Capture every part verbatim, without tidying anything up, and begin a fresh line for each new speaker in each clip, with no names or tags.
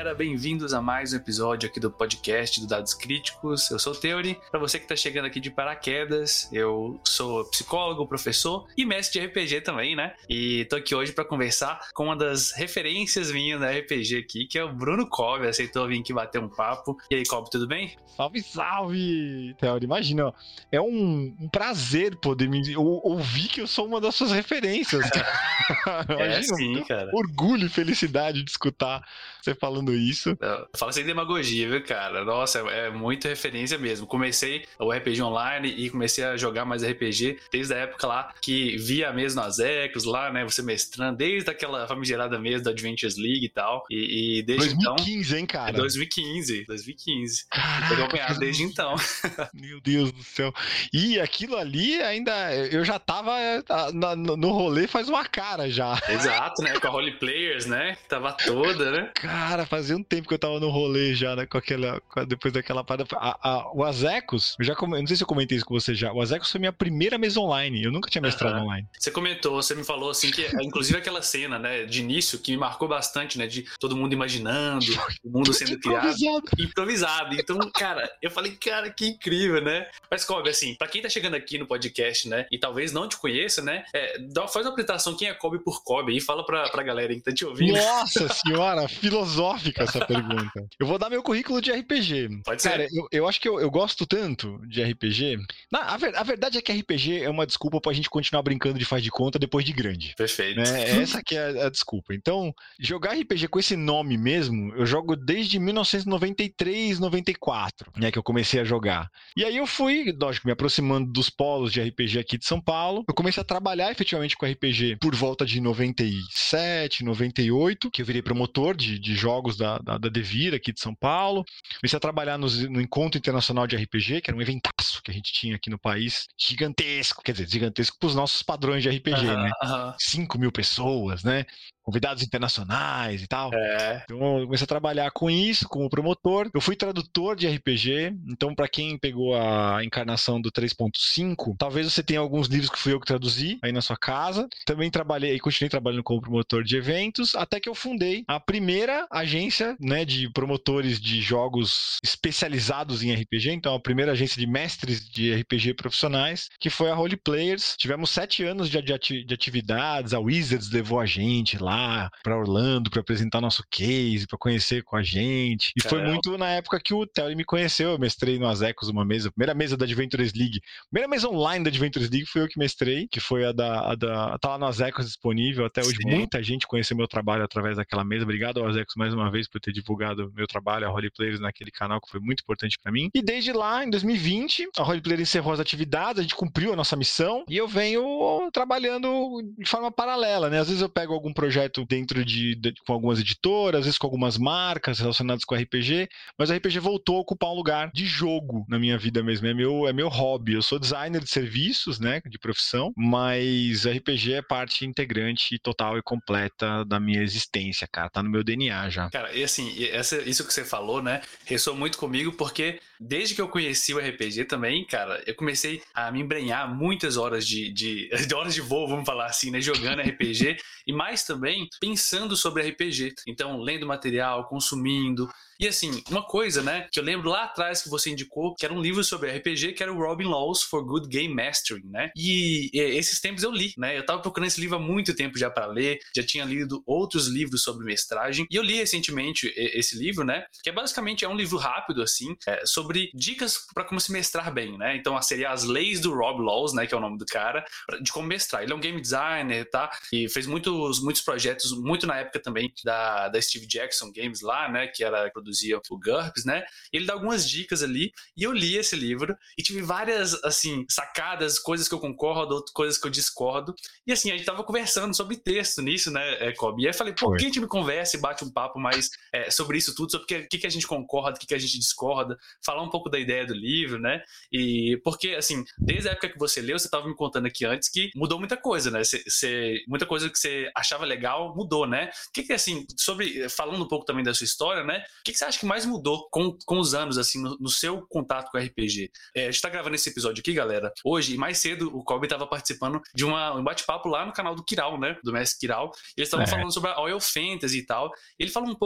galera, bem-vindos a mais um episódio aqui do podcast do Dados Críticos. Eu sou o Theory. Para você que tá chegando aqui de paraquedas, eu sou psicólogo, professor e mestre de R P G também, né? E tô aqui hoje para conversar com uma das referências minhas da R P G aqui, que é o Bruno Cobb. Aceitou vir aqui bater um papo. E aí, Cobb, tudo bem?
Salve, salve, Theory. Imagina, é um, um prazer poder me ou, ouvir que eu sou uma das suas referências.
É sim, cara.
Orgulho e felicidade de escutar você falando isso.
Fala sem demagogia, viu, cara? Nossa, é, é muita referência mesmo. Comecei o R P G online e comecei a jogar mais R P G desde a época lá que via mesmo nas Ecos lá, né? Você mestrando, desde aquela famigerada mesa da Adventures League e tal. E, e desde
dois mil e quinze,
então...
hein, cara?
É dois mil e quinze, dois mil e quinze.
Caraca,
Eu acompanhado desde então.
Meu Deus do céu. E aquilo ali ainda, eu já tava na, no rolê faz uma cara já.
Exato, né? Com a Role Players, né? Tava toda, né?
Cara, fazia um tempo que eu tava no rolê já, né? Com aquela, com, depois daquela parada. A, a, o Azecos, eu já come, eu não sei se eu comentei isso com você já. O Azecos foi minha primeira mesa online. Eu nunca tinha mestrado
uh-huh.
online.
Você comentou, você me falou assim que, inclusive aquela cena, né, de início, que me marcou bastante, né? De todo mundo imaginando, o mundo sendo criado.
Improvisado.
Improvisado. Então, cara, eu falei, cara, que incrível, né? Mas, Cobb, assim, pra quem tá chegando aqui no podcast, né, e talvez não te conheça, né, é, dá, faz uma apresentação quem é Cobb por Cobb e fala pra, pra galera que tá te ouvindo.
Nossa senhora, filosófica essa pergunta. Eu vou dar meu currículo de R P G.
Pode ser.
Cara, eu, eu acho que eu, eu gosto tanto de R P G. Na, a, ver, a verdade é que R P G é uma desculpa pra gente continuar brincando de faz de conta depois de grande.
Perfeito.
Né? Essa que é a, a desculpa. Então, jogar R P G com esse nome mesmo, eu jogo desde mil novecentos e noventa e três, noventa e quatro, né, que eu comecei a jogar. E aí eu fui, lógico, me aproximando dos polos de R P G aqui de São Paulo. Eu comecei a trabalhar efetivamente com R P G por volta de noventa e sete, noventa e oito, que eu virei promotor de, de jogos da, da, da Devir aqui de São Paulo. Comecei a trabalhar no, no Encontro Internacional de R P G, que era um eventaço que a gente tinha aqui no país, gigantesco, quer dizer, gigantesco para os nossos padrões de R P G, uh-huh, né?
Uh-huh.
cinco mil pessoas, né? Convidados internacionais e tal.
É.
Então eu comecei a trabalhar com isso, como promotor. Eu fui tradutor de R P G, então para quem pegou a encarnação do três ponto cinco, talvez você tenha alguns livros que fui eu que traduzi aí na sua casa. Também trabalhei e continuei trabalhando como promotor de eventos, até que eu fundei a primeira agência, né, de promotores de jogos especializados em R P G, então a primeira agência de mestres de R P G profissionais, que foi a Role Players. Tivemos sete anos de, de, de atividades, a Wizards levou a gente lá para Orlando para apresentar nosso case, para conhecer com a gente. E foi muito na época que o Theory me conheceu. Eu mestrei no Azecos uma mesa, a primeira mesa da Adventures League. A primeira mesa online da Adventures League foi eu que mestrei, que foi a da... A da tá lá no Azecos disponível até hoje. Sim. Muita gente conheceu meu trabalho através daquela mesa. Obrigado ao Azecos mais uma vez por ter divulgado meu trabalho, a Role Players, naquele canal, que foi muito importante para mim. E desde lá, em dois mil e vinte, a Role Players encerrou as atividades, a gente cumpriu a nossa missão e eu venho trabalhando de forma paralela, né? Às vezes eu pego algum projeto dentro de, de com algumas editoras, às vezes com algumas marcas relacionadas com R P G, mas o R P G voltou a ocupar um lugar de jogo na minha vida mesmo, é meu, é meu hobby. Eu sou designer de serviços, né, de profissão, mas R P G é parte integrante total e completa da minha existência, cara, tá no meu D N A já.
Cara, e assim, essa, isso que você falou, né, ressoa muito comigo, porque desde que eu conheci o R P G também, cara, eu comecei a me embrenhar muitas horas de, de, de horas de voo, vamos falar assim, né, jogando R P G, e mais também pensando sobre R P G. Então, lendo material, consumindo. E assim, uma coisa, né, que eu lembro lá atrás que você indicou, que era um livro sobre R P G, que era o Robin Laws for Good Game Mastering, né? E, e esses tempos eu li, né? Eu tava procurando esse livro há muito tempo já pra ler, já tinha lido outros livros sobre mestragem, e eu li recentemente esse livro, né? Que é basicamente é um livro rápido, assim, é, sobre dicas pra como se mestrar bem, né? Então, seria as leis do Rob Laws, né? Que é o nome do cara, de como mestrar. Ele é um game designer, tá? E fez muitos, muitos projetos, muito na época também da, da Steve Jackson Games lá, né? Que era produzia o GURPS, né? Ele dá algumas dicas ali, e eu li esse livro e tive várias, assim, sacadas, coisas que eu concordo, outras coisas que eu discordo. E assim, a gente tava conversando sobre texto nisso, né, Cobb? E aí eu falei, pô, por que a gente me conversa e bate um papo mais é, sobre isso tudo, sobre o que, que a gente concorda, o que, que a gente discorda, falar um pouco da ideia do livro, né? E porque, assim, desde a época que você leu, você tava me contando aqui antes que mudou muita coisa, né? Cê, cê, muita coisa que você achava legal mudou, né? O que que, assim, sobre, falando um pouco também da sua história, né? O que que você acha que mais mudou com, com os anos, assim, no, no seu contato com o R P G? É, a gente tá gravando esse episódio aqui, galera, hoje, e mais cedo o Cobb tava participando de uma, um bate-papo lá no canal do Kiral, né? Do Mestre Kiral. Eles estavam é. falando sobre a Oil Fantasy e tal. Ele falou um pouco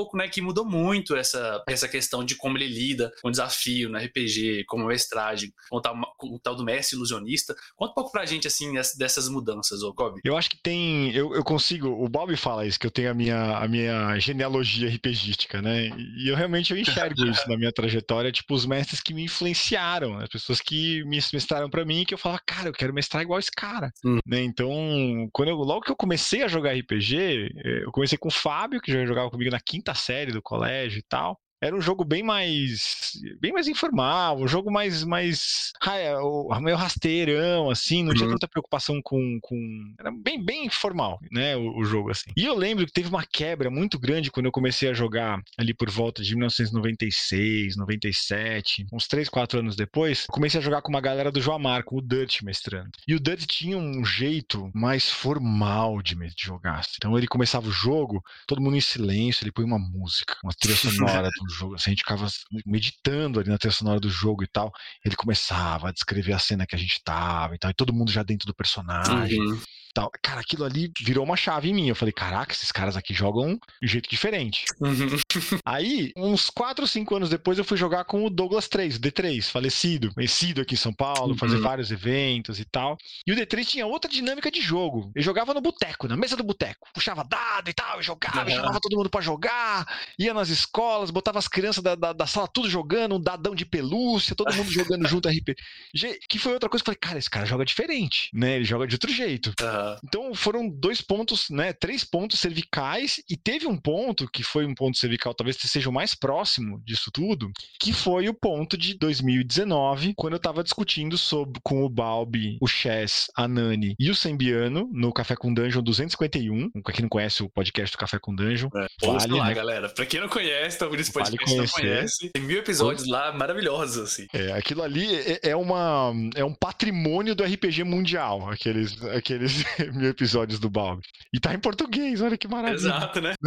pouco, né, que mudou muito essa, essa questão de como ele lida com o desafio no R P G, como mestragem, com o tal, com o tal do mestre ilusionista. Conta um pouco pra gente, assim, dessas mudanças, ô Kobe.
Eu acho que tem, eu, eu consigo, o Bob fala isso, que eu tenho a minha, a minha genealogia RPGística, né, e eu realmente eu enxergo isso na minha trajetória, tipo, os mestres que me influenciaram, as pessoas que me mestraram pra mim, que eu falava, cara, eu quero mestrar igual esse cara, hum. né, então, quando eu, logo que eu comecei a jogar R P G, eu comecei com o Fábio, que já jogava comigo na quinta série do colégio e tal. Era um jogo bem mais bem mais informal, um jogo mais, mais meio rasteirão, assim, não uhum. tinha tanta preocupação com, com... Era bem, bem informal, né, o, o jogo, assim. E eu lembro que teve uma quebra muito grande quando eu comecei a jogar ali por volta de mil novecentos e noventa e seis, noventa e sete, uns três, quatro anos depois, comecei a jogar com uma galera do Joamar, com o Dirt mestrando. E o Dirt tinha um jeito mais formal de, de jogar. Então ele começava o jogo, todo mundo em silêncio, ele põe uma música, uma trilha sonora do jogo, assim, a gente ficava meditando ali na trilha sonora do jogo e tal, ele começava a descrever a cena que a gente tava e tal, e todo mundo já dentro do personagem. Uhum. Tal. Cara, aquilo ali virou uma chave em mim. Eu falei, caraca, esses caras aqui jogam de um jeito diferente. Uhum. Aí, uns quatro ou cinco anos depois, eu fui jogar com o Douglas três, o D três, falecido, conhecido aqui em São Paulo, uhum. fazer vários eventos e tal. E o D três tinha outra dinâmica de jogo. Eu jogava no boteco, na mesa do boteco. Puxava dado e tal, eu jogava, uhum. chamava todo mundo pra jogar, ia nas escolas, botava as crianças da, da, da sala tudo jogando, um dadão de pelúcia, todo mundo jogando junto R P G. Que foi outra coisa que eu falei, cara, esse cara joga diferente, né? Ele joga de outro jeito. Uhum. Então foram dois pontos, né, três pontos cervicais, e teve um ponto que foi um ponto cervical, talvez seja o mais próximo disso tudo, que foi o ponto de dois mil e dezenove, quando eu tava discutindo sobre, com o Balbi, o Chess, a Nani e o Sembiano no Café com Dungeon duzentos e cinquenta e um. Pra quem não conhece o podcast do Café com Dungeon,
é, vale, lá, né? Galera. Pra quem não conhece, talvez esse podcast
vale
não conhece, tem mil episódios Pô. lá maravilhosos, assim.
É, aquilo ali é, é, uma, é um patrimônio do R P G mundial, aqueles, aqueles mil episódios do Balbi. E tá em português, olha que maravilha.
Exato, né?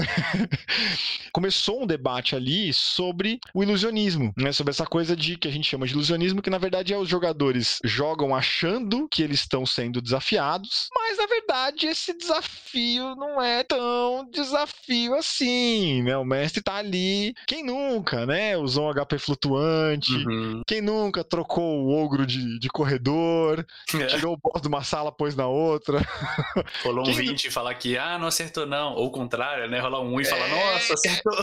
Começou um debate ali sobre o ilusionismo, né? Sobre essa coisa de que a gente chama de ilusionismo, que na verdade é os jogadores jogam achando que eles estão sendo desafiados, mas na verdade esse desafio não é tão desafio assim, né? O mestre tá ali. Quem nunca, né? Usou um H P flutuante, uhum. Quem nunca trocou o ogro de, de corredor, é. tirou o boss de uma sala, pôs na outra.
Rolou um vinte e falar que, ah, não acertou não. Ou o contrário, né? Rolar um um e falar, nossa, acertou.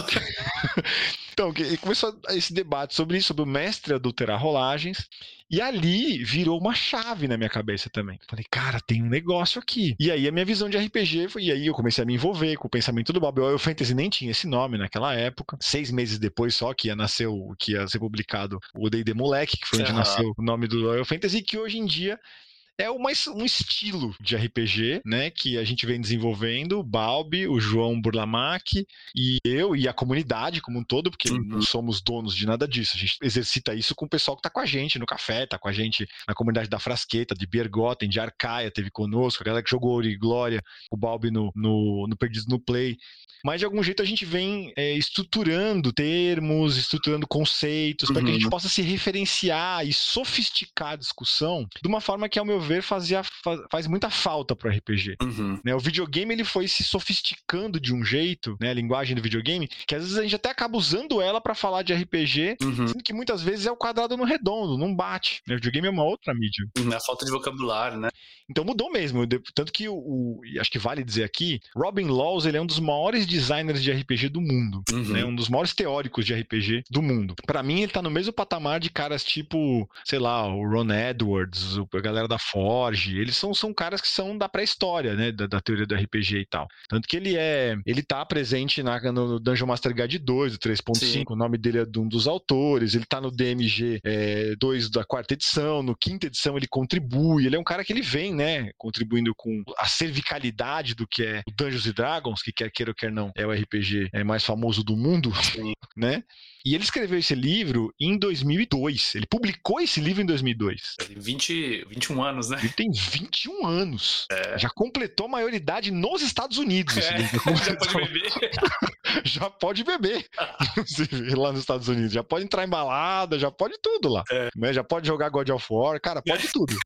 Então, começou esse debate sobre isso, sobre o mestre adulterar rolagens. E ali virou uma chave na minha cabeça também. Falei, cara, tem um negócio aqui. E aí a minha visão de R P G foi, e aí eu comecei a me envolver com o pensamento do Bob. O Royal Fantasy nem tinha esse nome naquela época. Seis meses depois só que ia nascer, o, que ia ser publicado o D e D Moleque, que foi onde uhum. nasceu o nome do Royal Fantasy, que hoje em dia é uma, um estilo de R P G, né, que a gente vem desenvolvendo, o Balbi, o João Burlamac e eu e a comunidade como um todo, porque uhum. não somos donos de nada disso, a gente exercita isso com o pessoal que tá com a gente no café, tá com a gente na comunidade da Frasqueta, de Bergotten, de Arcaia, teve conosco, a galera que jogou Ouro e Glória, o Balbi no, no, no Perdidos no Play. Mas de algum jeito a gente vem é, estruturando termos, estruturando conceitos, uhum. para que a gente possa se referenciar e sofisticar a discussão de uma forma que, ao meu ver, fazia, faz, faz muita falta para o R P G. Uhum. Né, o videogame ele foi se sofisticando de um jeito, né, a linguagem do videogame, que às vezes a gente até acaba usando ela para falar de R P G, uhum. sendo que muitas vezes é o quadrado no redondo, não bate. Né, o videogame é uma outra mídia.
A falta de vocabulário, né?
Então mudou mesmo, tanto que o, o acho que vale dizer aqui, Robin Laws ele é um dos maiores designers de R P G do mundo, uhum. né? Um dos maiores teóricos de R P G do mundo. Pra mim ele tá no mesmo patamar de caras tipo, sei lá, o Ron Edwards, a galera da Forge, eles são, são caras que são da pré-história, né, da, da teoria do R P G e tal. Tanto que ele é, ele tá presente na, no Dungeon Master Guide dois, do três ponto cinco, o nome dele é de um dos autores, ele tá no D M G é, dois da quarta edição, no quinta edição ele contribui, ele é um cara que ele vem, né, contribuindo com a cervicalidade do que é o Dungeons and Dragons, que quer queira ou quer não, é o R P G é, mais famoso do mundo, né? E ele escreveu esse livro em dois mil e dois. Ele publicou esse livro em dois mil e dois.
Tem vinte, vinte e um anos, né?
Ele tem vinte e um anos. É. Já completou a maioridade nos Estados Unidos.
É. Já pode beber.
Já pode beber. Lá nos Estados Unidos. Já pode entrar em balada, já pode tudo lá. É. Né? Já pode jogar God of War. Cara, pode tudo.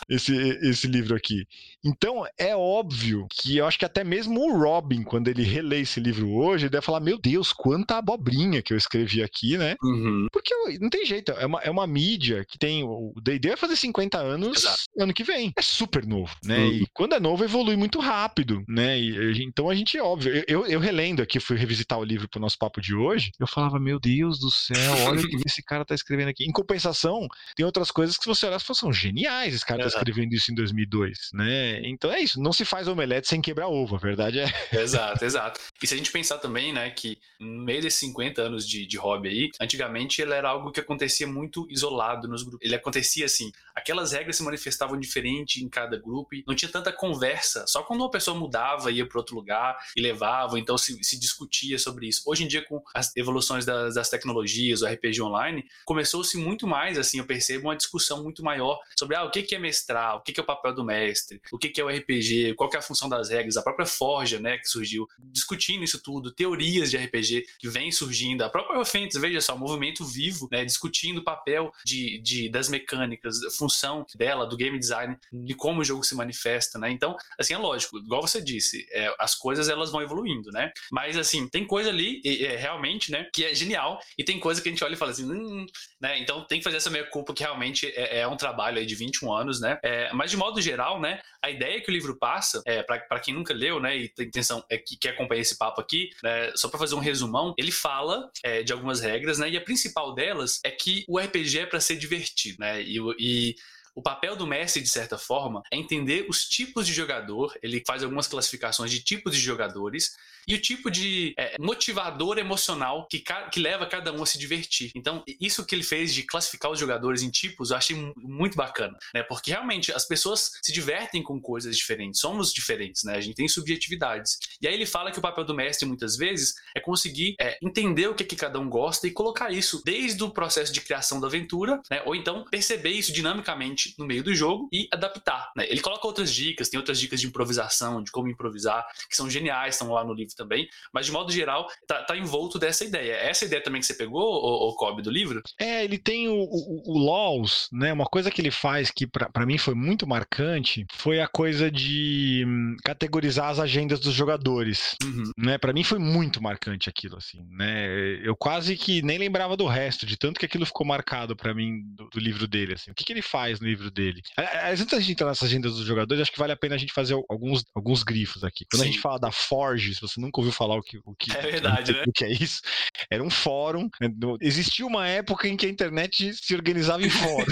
esse, esse livro aqui. Então, é óbvio que eu acho que até mesmo o Robin, quando ele relê esse livro hoje, ele deve falar, meu Deus, quanta abobrinha que eu escrevi aqui, né?
Uhum.
Porque não tem jeito, é uma, é uma mídia que tem, o D e D vai fazer cinquenta anos
Exato.
ano que vem. É super novo, né?
Uhum.
E quando é novo, evolui muito rápido, né? E, então a gente, é óbvio, eu, eu relendo aqui, fui revisitar o livro pro nosso papo de hoje, eu falava, meu Deus do céu, olha o que esse cara tá escrevendo aqui. Em compensação, tem outras coisas que se você olhar, são geniais, esse cara tá escrevendo isso em dois mil e dois, né? Então é isso, não se faz omelete sem quebrar ovo, a verdade é...
Exato, exato. E se a gente pensar também, né, que no meio desses cinquenta anos de, de hobby aí, antigamente ele era algo que acontecia muito isolado nos grupos. Ele acontecia assim, aquelas regras se manifestavam diferente em cada grupo, e não tinha tanta conversa, só quando uma pessoa mudava, ia para outro lugar e levava, então se, se discutia sobre isso. Hoje em dia, com as evoluções das, das tecnologias, o R P G online, começou-se muito mais, assim, eu percebo uma discussão muito maior sobre ah, o que é mestrar, o que é o papel do mestre, o que é o R P G, qual que é a função das regras, a própria Forja, né, que surgiu, discutindo isso tudo, teorias de R P G que vem surgindo, a própria Fantasy, veja só, um movimento vivo, né, discutindo o papel de, de, das mecânicas, a função dela, do game design, de como o jogo se manifesta, né, então, assim, é lógico, igual você disse, é, as coisas elas vão evoluindo, né, mas assim, tem coisa ali, é, realmente, né, que é genial, e tem coisa que a gente olha e fala assim, hum, né, então tem que fazer essa meia culpa que realmente é, é um trabalho aí de vinte e um anos, né, é, mas de modo geral, né, a ideia que o livro passa, é, para quem nunca leu, né, e tem intenção, é, que quer acompanhar esse papo aqui, né, só para fazer um resumão, ele fala é, de algumas regras, né, e a principal delas é que o R P G é para ser divertido, né, e, e o papel do mestre, de certa forma, é entender os tipos de jogador, ele faz algumas classificações de tipos de jogadores, e o tipo de é, motivador emocional que, que leva cada um a se divertir. Então, isso que ele fez de classificar os jogadores em tipos, eu achei muito bacana, né? Porque realmente as pessoas se divertem com coisas diferentes, somos diferentes, né? A gente tem subjetividades. E aí ele fala que o papel do mestre, muitas vezes, é conseguir é, entender o que, que cada um gosta e colocar isso desde o processo de criação da aventura, né? Ou então perceber isso dinamicamente no meio do jogo e adaptar, né? Ele coloca outras dicas, tem outras dicas de improvisação, de como improvisar, que são geniais, estão lá no livro também, mas de modo geral tá, tá envolto dessa ideia. Essa ideia também que você pegou, o, o Cobb, do livro?
É, ele tem o, o, o Laws, né? Uma coisa que ele faz que para mim foi muito marcante foi a coisa de hum, categorizar as agendas dos jogadores, uhum. né? Para mim foi muito marcante aquilo, assim, né? Eu quase que nem lembrava do resto, de tanto que aquilo ficou marcado para mim do, do livro dele, assim. O que, que ele faz no livro dele? Antes da gente entrar nessas agendas dos jogadores, acho que vale a pena a gente fazer alguns, alguns grifos aqui. Quando Sim. a gente fala da Forge, se você nunca ouviu falar o que, o que,
é verdade, né?
o que é isso, era um fórum. Existia uma época em que a internet se organizava em fórum.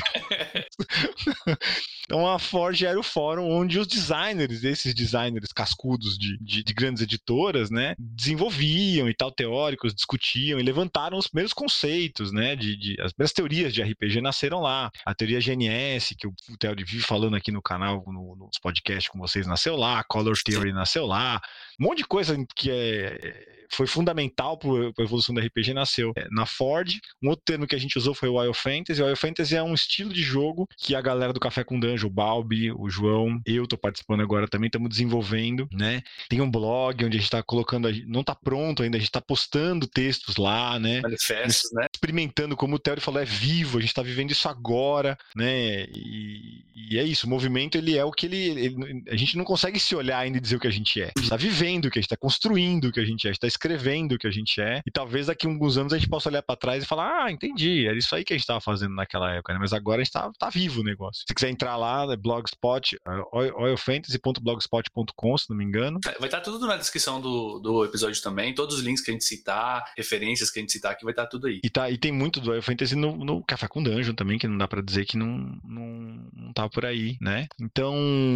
Então a Forge era o fórum onde os designers, esses designers cascudos de, de, de grandes editoras, né, desenvolviam e tal, teóricos, discutiam e levantaram os primeiros conceitos, né, de, de, as primeiras teorias de R P G nasceram lá. A teoria G N S, que o Theo vive falando aqui no canal, no, nos podcasts com vocês, nasceu lá, a Color Theory nasceu lá, um monte de coisa que é... foi fundamental para a evolução do R P G, nasceu na Forge. Um outro termo que a gente usou foi o Wild Fantasy. O Wild Fantasy é um estilo de jogo que a galera do Café com Dungeon, o Balbi, o João, eu tô participando agora também, estamos desenvolvendo, né? Tem um blog onde a gente tá colocando, não tá pronto ainda, a gente tá postando textos lá, né?
Manifestos, né?
Experimentando, como o Theo falou, é vivo, a gente tá vivendo isso agora, né? E, e é isso, o movimento, ele é o que ele, ele... A gente não consegue se olhar ainda e dizer o que a gente é. A gente tá vivendo o que a gente tá construindo o que a gente é, a gente tá escrevendo o que a gente é, e talvez daqui a alguns anos a gente possa olhar para trás e falar, ah, entendi, era isso aí que a gente estava fazendo naquela época, né? Mas agora a gente tá, tá vivo o negócio. Se quiser entrar lá, é blogspot, oil fantasy ponto blogspot ponto com, se não me engano.
Vai estar tudo na descrição do, do episódio também, todos os links que a gente citar, referências que a gente citar aqui, vai estar tudo aí.
E, tá, e tem muito do Oil Fantasy no, no Café com Dungeon também, que não dá para dizer que não, não, não tá por aí, né? Então,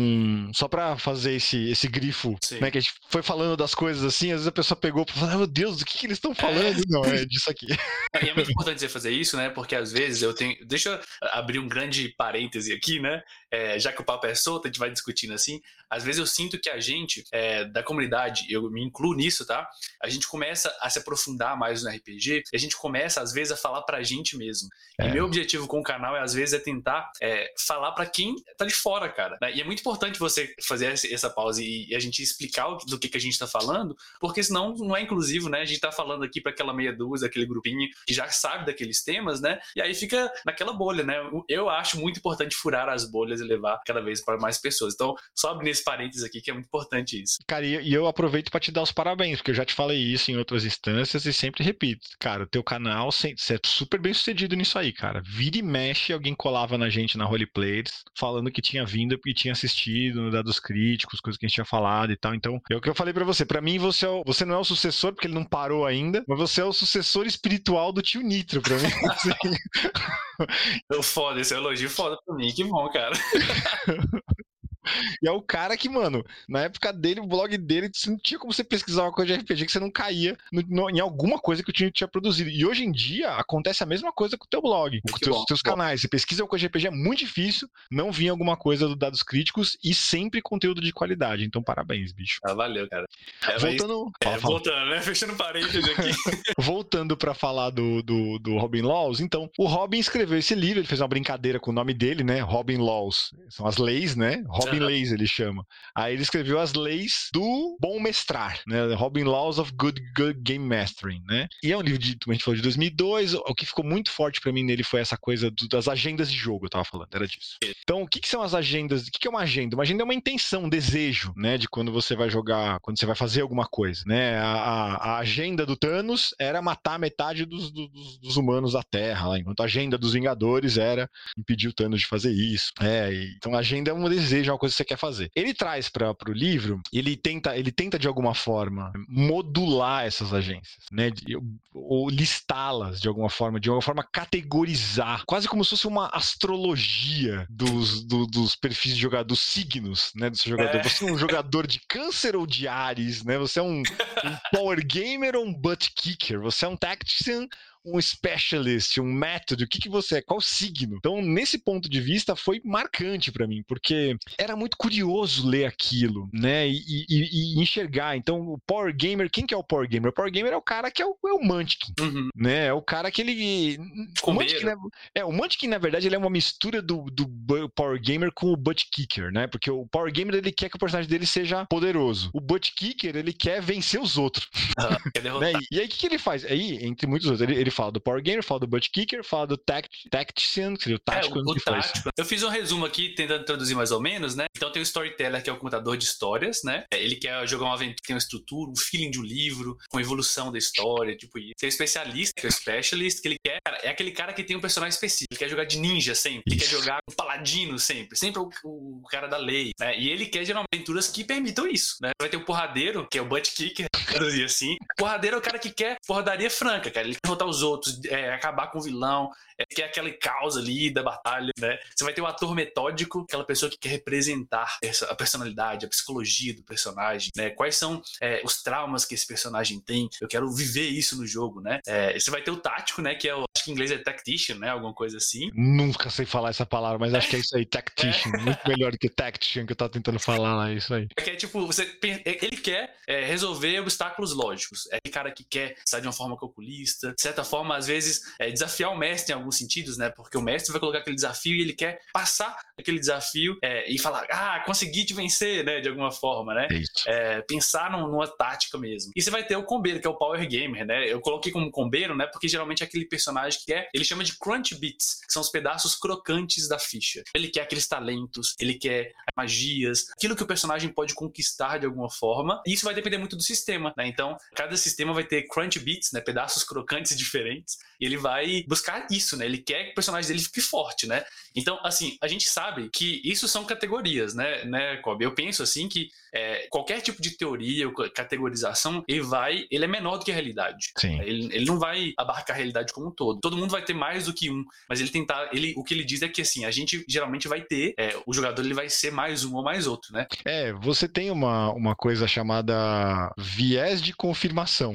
só para fazer esse, esse grifo, né, que a gente foi falando das coisas assim, às vezes a pessoa pegou pra falar, meu Deus, do que, que eles estão falando? É. Não, é disso aqui.
E é muito importante você fazer isso, né? Porque às vezes eu tenho... Deixa eu abrir um grande parêntese aqui, né? É, já que o papo é solto, a gente vai discutindo assim. Às vezes eu sinto que a gente, é, da comunidade, eu me incluo nisso, tá? A gente começa a se aprofundar mais no R P G e a gente começa, às vezes, a falar pra gente mesmo. É. E meu objetivo com o canal, é, às vezes, é tentar é, falar pra quem tá de fora, cara. Né? E é muito importante você fazer essa pausa e, e a gente explicar o, do que, que a gente tá falando, porque senão não é inclusivo, né? A gente tá falando aqui pra aquela meia dúzia, aquele grupinho que já sabe daqueles temas, né? E aí fica naquela bolha, né? Eu acho muito importante furar as bolhas e levar cada vez para mais pessoas. Então, só abrir esse parênteses aqui que é muito importante isso.
Cara, e eu aproveito para te dar os parabéns, porque eu já te falei isso em outras instâncias e sempre repito. Cara, o teu canal, você é super bem sucedido nisso aí, cara. Vira e mexe, alguém colava na gente na Roleplayers, falando que tinha vindo e tinha assistido no Dados Críticos, coisas que a gente tinha falado e tal. Então, é o que eu falei para você. Para mim, você, é o, você não é o sucessor, porque ele não parou ainda, mas você é o sucessor espiritual do tio Nitro, pra mim.
Eu foda, esse é um elogio foda pra mim, que bom, cara.
E é o cara que, mano, na época dele, o blog dele, não tinha como você pesquisar uma coisa de R P G que você não caía no, no, em alguma coisa que o time tinha produzido. E hoje em dia, acontece a mesma coisa com o teu blog, com os teus, teus canais. Você pesquisa uma coisa de R P G, é muito difícil não vir alguma coisa do Dados Críticos e sempre conteúdo de qualidade. Então, parabéns, bicho.
Ah, valeu, cara. É,
voltando...
Mas,
fala,
é,
fala.
voltando, né? Fechando parênteses aqui.
Voltando pra falar do, do, do Robin Laws, então, o Robin escreveu esse livro, ele fez uma brincadeira com o nome dele, né? Robin Laws. São as leis, né? Robin
Uhum.
Leis, ele chama. Aí ele escreveu as leis do bom mestrar, né? Robin Laws of Good, Good Game Mastering, né? E é um livro de, como a gente falou, de dois mil e dois. O que ficou muito forte pra mim nele foi essa coisa do, das agendas de jogo, eu tava falando, era disso. Então, o que, que são as agendas? O que, que é uma agenda? Uma agenda é uma intenção, um desejo, né? De quando você vai jogar, quando você vai fazer alguma coisa, né? A, a, a agenda do Thanos era matar metade dos, dos, dos humanos da Terra, lá, enquanto a agenda dos Vingadores era impedir o Thanos de fazer isso. É, e, então, a agenda é um desejo, é uma coisa que você quer fazer. Ele traz para o livro, ele tenta, ele tenta de alguma forma modular essas agências, né? De, ou listá-las de alguma forma, de alguma forma categorizar, quase como se fosse uma astrologia dos, do, dos perfis de jogador, dos signos, né? Do seu jogador. É. Você é um jogador de Câncer ou de Áries, né? Você é um, um power gamer ou um butt kicker? Você é um tactician, um specialist, um método, o que, que você é, qual signo? Então, nesse ponto de vista, foi marcante pra mim, porque era muito curioso ler aquilo, né, e, e, e enxergar. Então, o Power Gamer, quem que é o Power Gamer? O Power Gamer é o cara que é o, é o Munchkin, uhum. né, é o cara que ele... O Munchkin, é, o Munchkin, na verdade, ele é uma mistura do, do Power Gamer com o Butt Kicker, né, porque o Power Gamer, ele quer que o personagem dele seja poderoso. O Butt Kicker, ele quer vencer os outros.
Ah, quer derrotar.
né? E, e aí, o que, que ele faz? Aí, entre muitos outros, ele, ele fala do Power Gamer, fala do Butt Kicker, fala do tact, Tactician, que seria o tático.
É, o, o tático. Eu fiz um resumo aqui, tentando traduzir mais ou menos, né? Então tem o Storyteller, que é o contador de histórias, né? Ele quer jogar uma aventura que tem uma estrutura, um feeling de um livro, com evolução da história, tipo isso. Tem o Especialista, que é o Specialist, que ele quer... Cara, é aquele cara que tem um personagem específico. Ele quer jogar de ninja sempre. Ele quer jogar um paladino sempre. Sempre o, o cara da lei, né? E ele quer, geralmente, aventuras que permitam isso, né? Vai ter o Porradeiro, que é o Butt Kicker, traduzir assim. O Porradeiro é o cara que quer porradaria franca, cara. Ele quer derrotar os outros, é, acabar com o vilão, é, quer aquela causa ali da batalha, né? Você vai ter o ator metódico, aquela pessoa que quer representar essa, a personalidade, a psicologia do personagem, né? Quais são é, os traumas que esse personagem tem? Eu quero viver isso no jogo, né? É, você vai ter o tático, né? Que é o, acho que em inglês é tactician, né? Alguma coisa assim.
Nunca sei falar essa palavra, mas acho que é isso aí, tactician. É. Muito melhor do que tactician que eu tava tentando falar lá, é isso aí.
É que é tipo, você, ele quer é, resolver obstáculos lógicos. É aquele cara que quer estar de uma forma calculista, de certa forma, às vezes, é, desafiar o mestre em alguns sentidos, né? Porque o mestre vai colocar aquele desafio e ele quer passar aquele desafio é, e falar, ah, consegui te vencer, né? De alguma forma, né? É, pensar num, numa tática mesmo. E você vai ter o combeiro, que é o Power Gamer, né? Eu coloquei como combeiro, né? Porque geralmente é aquele personagem que é, ele chama de crunch bits, que são os pedaços crocantes da ficha. Ele quer aqueles talentos, ele quer magias, aquilo que o personagem pode conquistar de alguma forma. E isso vai depender muito do sistema, né? Então, cada sistema vai ter crunch bits, né? Pedaços crocantes diferentes. E ele vai buscar isso, né? Ele quer que o personagem dele fique forte, né? Então, assim, a gente sabe que isso são categorias, né, né Kobe? Eu penso, assim, que é, qualquer tipo de teoria ou categorização, ele vai, ele é menor do que a realidade.
Sim.
Ele, ele não vai abarcar a realidade como um todo. Todo mundo vai ter mais do que um, mas ele tentar, ele, o que ele diz é que, assim, a gente geralmente vai ter, é, o jogador ele vai ser mais um ou mais outro, né?
É, você tem uma, uma coisa chamada viés de confirmação.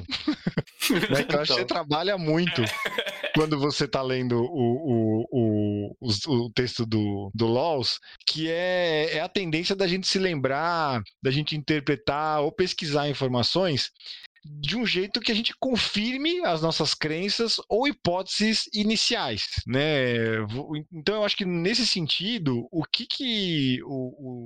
Né? Que eu acho que você trabalha muito quando você está lendo o, o, o, o, o texto do, do Laws, que é, é a tendência da gente se lembrar, da gente interpretar ou pesquisar informações de um jeito que a gente confirme as nossas crenças ou hipóteses iniciais, né? Então eu acho que nesse sentido, o que que o, o,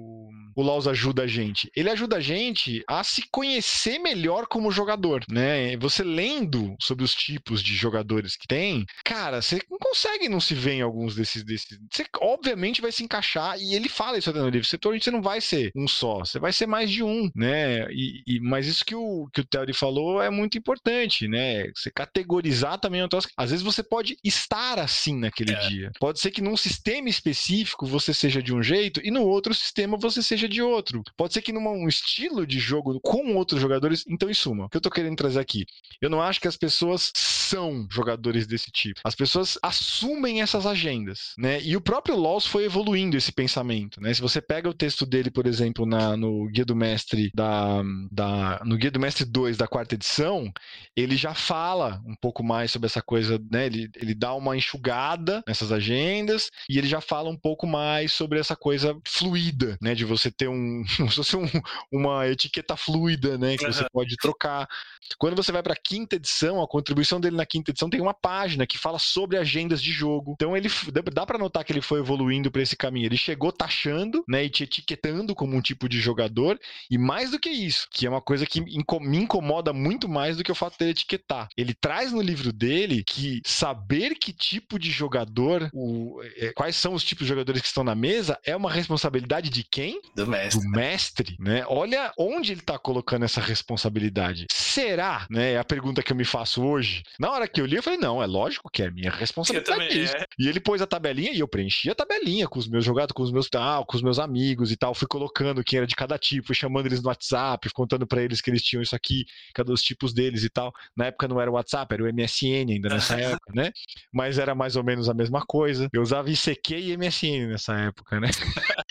o Laws ajuda a gente? Ele ajuda a gente a se conhecer melhor como jogador, né? Você lendo sobre os tipos de jogadores que tem, cara, você não consegue não se ver em alguns desses, desses. Você obviamente vai se encaixar, e ele fala isso até no livro. Você não vai ser um só, você vai ser mais de um, né? E, e, mas isso que o, que o Theory falou é muito importante, né? Você categorizar também. Às vezes você pode estar assim naquele
é.
dia. Pode ser que num sistema específico você seja de um jeito e no outro sistema você seja de outro. Pode ser que num um estilo de jogo com outros jogadores. Então, em suma, o que eu tô querendo trazer aqui? Eu não acho que as pessoas são jogadores desse tipo. As pessoas assumem essas agendas, né? E o próprio Laws foi evoluindo esse pensamento, né? Se você pega o texto dele, por exemplo, na, no Guia do Mestre da, da, no Guia do Mestre dois da quarta edição, ele já fala um pouco mais sobre essa coisa, né? Ele, ele dá uma enxugada nessas agendas e ele já fala um pouco mais sobre essa coisa fluida, né? De você ter um, como se fosse um, uma etiqueta fluida, né? Que você pode trocar. Quando você vai para a quinta edição, a contribuição dele na quinta edição tem uma página que fala sobre agendas de jogo. Então ele dá para notar que ele foi evoluindo para esse caminho. Ele chegou taxando, né, e te etiquetando como um tipo de jogador, e mais do que isso, que é uma coisa que me incomoda muito mais do que o fato dele etiquetar. Ele traz no livro dele que saber que tipo de jogador, o, é, quais são os tipos de jogadores que estão na mesa, é uma responsabilidade de quem?
Do mestre.
Do mestre, né? Olha onde ele está colocando essa responsabilidade. Será, né? É a pergunta que eu me faço hoje. Na hora que eu li, eu falei, não, é lógico que é minha responsabilidade isso. É. E ele pôs a tabelinha e eu preenchi a tabelinha com os meus jogadores, com os meus tal, com os meus amigos e tal. Fui colocando quem era de cada tipo, fui chamando eles no WhatsApp, contando pra eles que eles tinham isso aqui, cada os tipos deles e tal. Na época não era o WhatsApp, era o M S N ainda nessa época, né? Mas era mais ou menos a mesma coisa. Eu usava I C Q e M S N nessa época, né?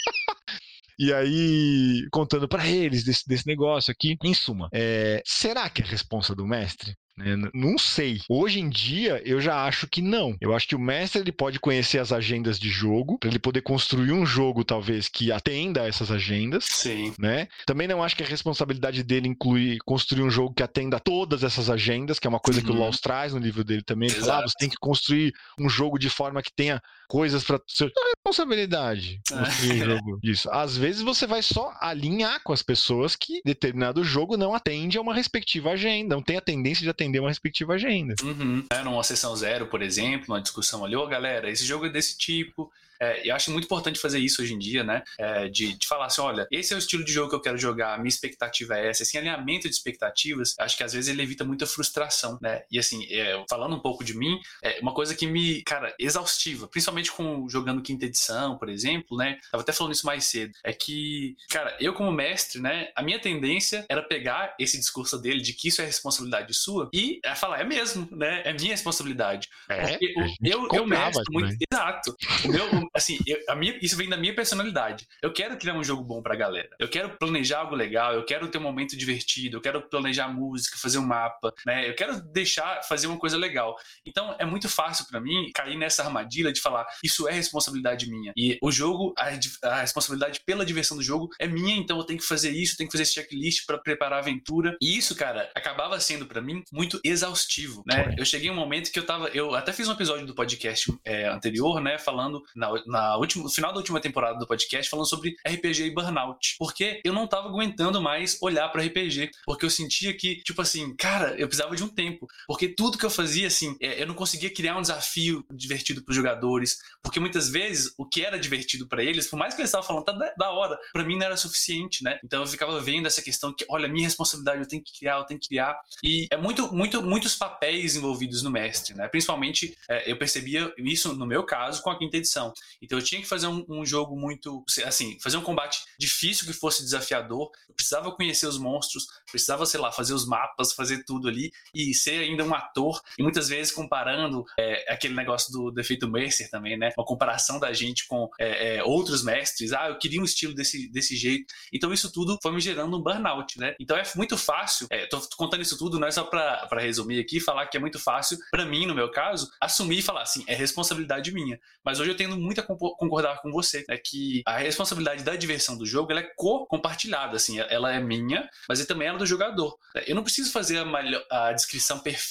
E aí, contando pra eles desse, desse negócio aqui. Em suma, é, será que é responsa do mestre? Não sei. Hoje em dia, eu já acho que não. Eu acho que o mestre ele pode conhecer as agendas de jogo, para ele poder construir um jogo, talvez, que atenda a essas agendas.
Sim.
Né? Também não acho que a responsabilidade dele inclui construir um jogo que atenda a todas essas agendas, que é uma coisa uhum. que o Laws traz no livro dele também. Ele fala, ah, você tem que construir um jogo de forma que tenha coisas para ser responsabilidade construir um jogo disso. Às vezes você vai só alinhar com as pessoas que determinado jogo não atende a uma respectiva agenda, não tem a tendência de atender uma respectiva agenda.
Uhum. É, numa sessão zero, por exemplo, uma discussão ali, ô oh, galera, esse jogo é desse tipo. É, eu acho muito importante fazer isso hoje em dia, né? É, de, de falar assim, olha, esse é o estilo de jogo que eu quero jogar, a minha expectativa é essa. Esse alinhamento de expectativas, acho que às vezes ele evita muita frustração, né? E assim, é, falando um pouco de mim, é uma coisa que me, cara, exaustiva, principalmente com jogando quinta edição, por exemplo, né? Tava até falando isso mais cedo. É que, cara, eu como mestre, né? A minha tendência era pegar esse discurso dele de que isso é responsabilidade sua e é falar, é mesmo, né? É minha responsabilidade.
É,
Porque o, eu, eu mestro muito... Exato. O meu... Assim, eu, a minha, isso vem da minha personalidade. Eu quero criar um jogo bom pra galera. Eu quero planejar algo legal, eu quero ter um momento divertido, eu quero planejar música, fazer um mapa, né? Eu quero deixar, fazer uma coisa legal. Então, é muito fácil pra mim cair nessa armadilha de falar, isso é responsabilidade minha. E o jogo, a, a responsabilidade pela diversão do jogo é minha, então eu tenho que fazer isso, eu tenho que fazer esse checklist pra preparar a aventura. E isso, cara, acabava sendo pra mim muito exaustivo, né? Eu cheguei em um momento que eu tava... Eu até fiz um episódio do podcast é, anterior, né? Falando... Na, Na última, no final da última temporada do podcast, falando sobre R P G e burnout. Porque eu não tava aguentando mais olhar pra R P G. Porque eu sentia que, tipo assim, cara, eu precisava de um tempo. Porque tudo que eu fazia, assim, eu não conseguia criar um desafio divertido pros jogadores. Porque muitas vezes, o que era divertido pra eles, por mais que eles estavam falando, tá da, da hora, pra mim não era suficiente, né? Então eu ficava vendo essa questão que, olha, minha responsabilidade, eu tenho que criar, eu tenho que criar. E é muito, muito, muitos papéis envolvidos no mestre, né? Principalmente, é, eu percebia isso, no meu caso, com a quinta edição. Então eu tinha que fazer um, um jogo muito, assim, fazer um combate difícil que fosse desafiador, eu precisava conhecer os monstros, precisava, sei lá, fazer os mapas, fazer tudo ali e ser ainda um ator, e muitas vezes comparando é, aquele negócio do, do efeito Mercer também, né, uma comparação da gente com é, é, outros mestres, ah, eu queria um estilo desse, desse jeito, então isso tudo foi me gerando um burnout, né, então é muito fácil, é, tô contando isso tudo, não é só pra, pra resumir aqui, falar que é muito fácil, pra mim, no meu caso, assumir e falar assim, é responsabilidade minha, mas hoje eu tenho muita concordar com você, é que a responsabilidade da diversão do jogo, ela é co-compartilhada, assim, ela é minha, mas também ela é do jogador. Eu não preciso fazer a, malho, a descrição perfeita.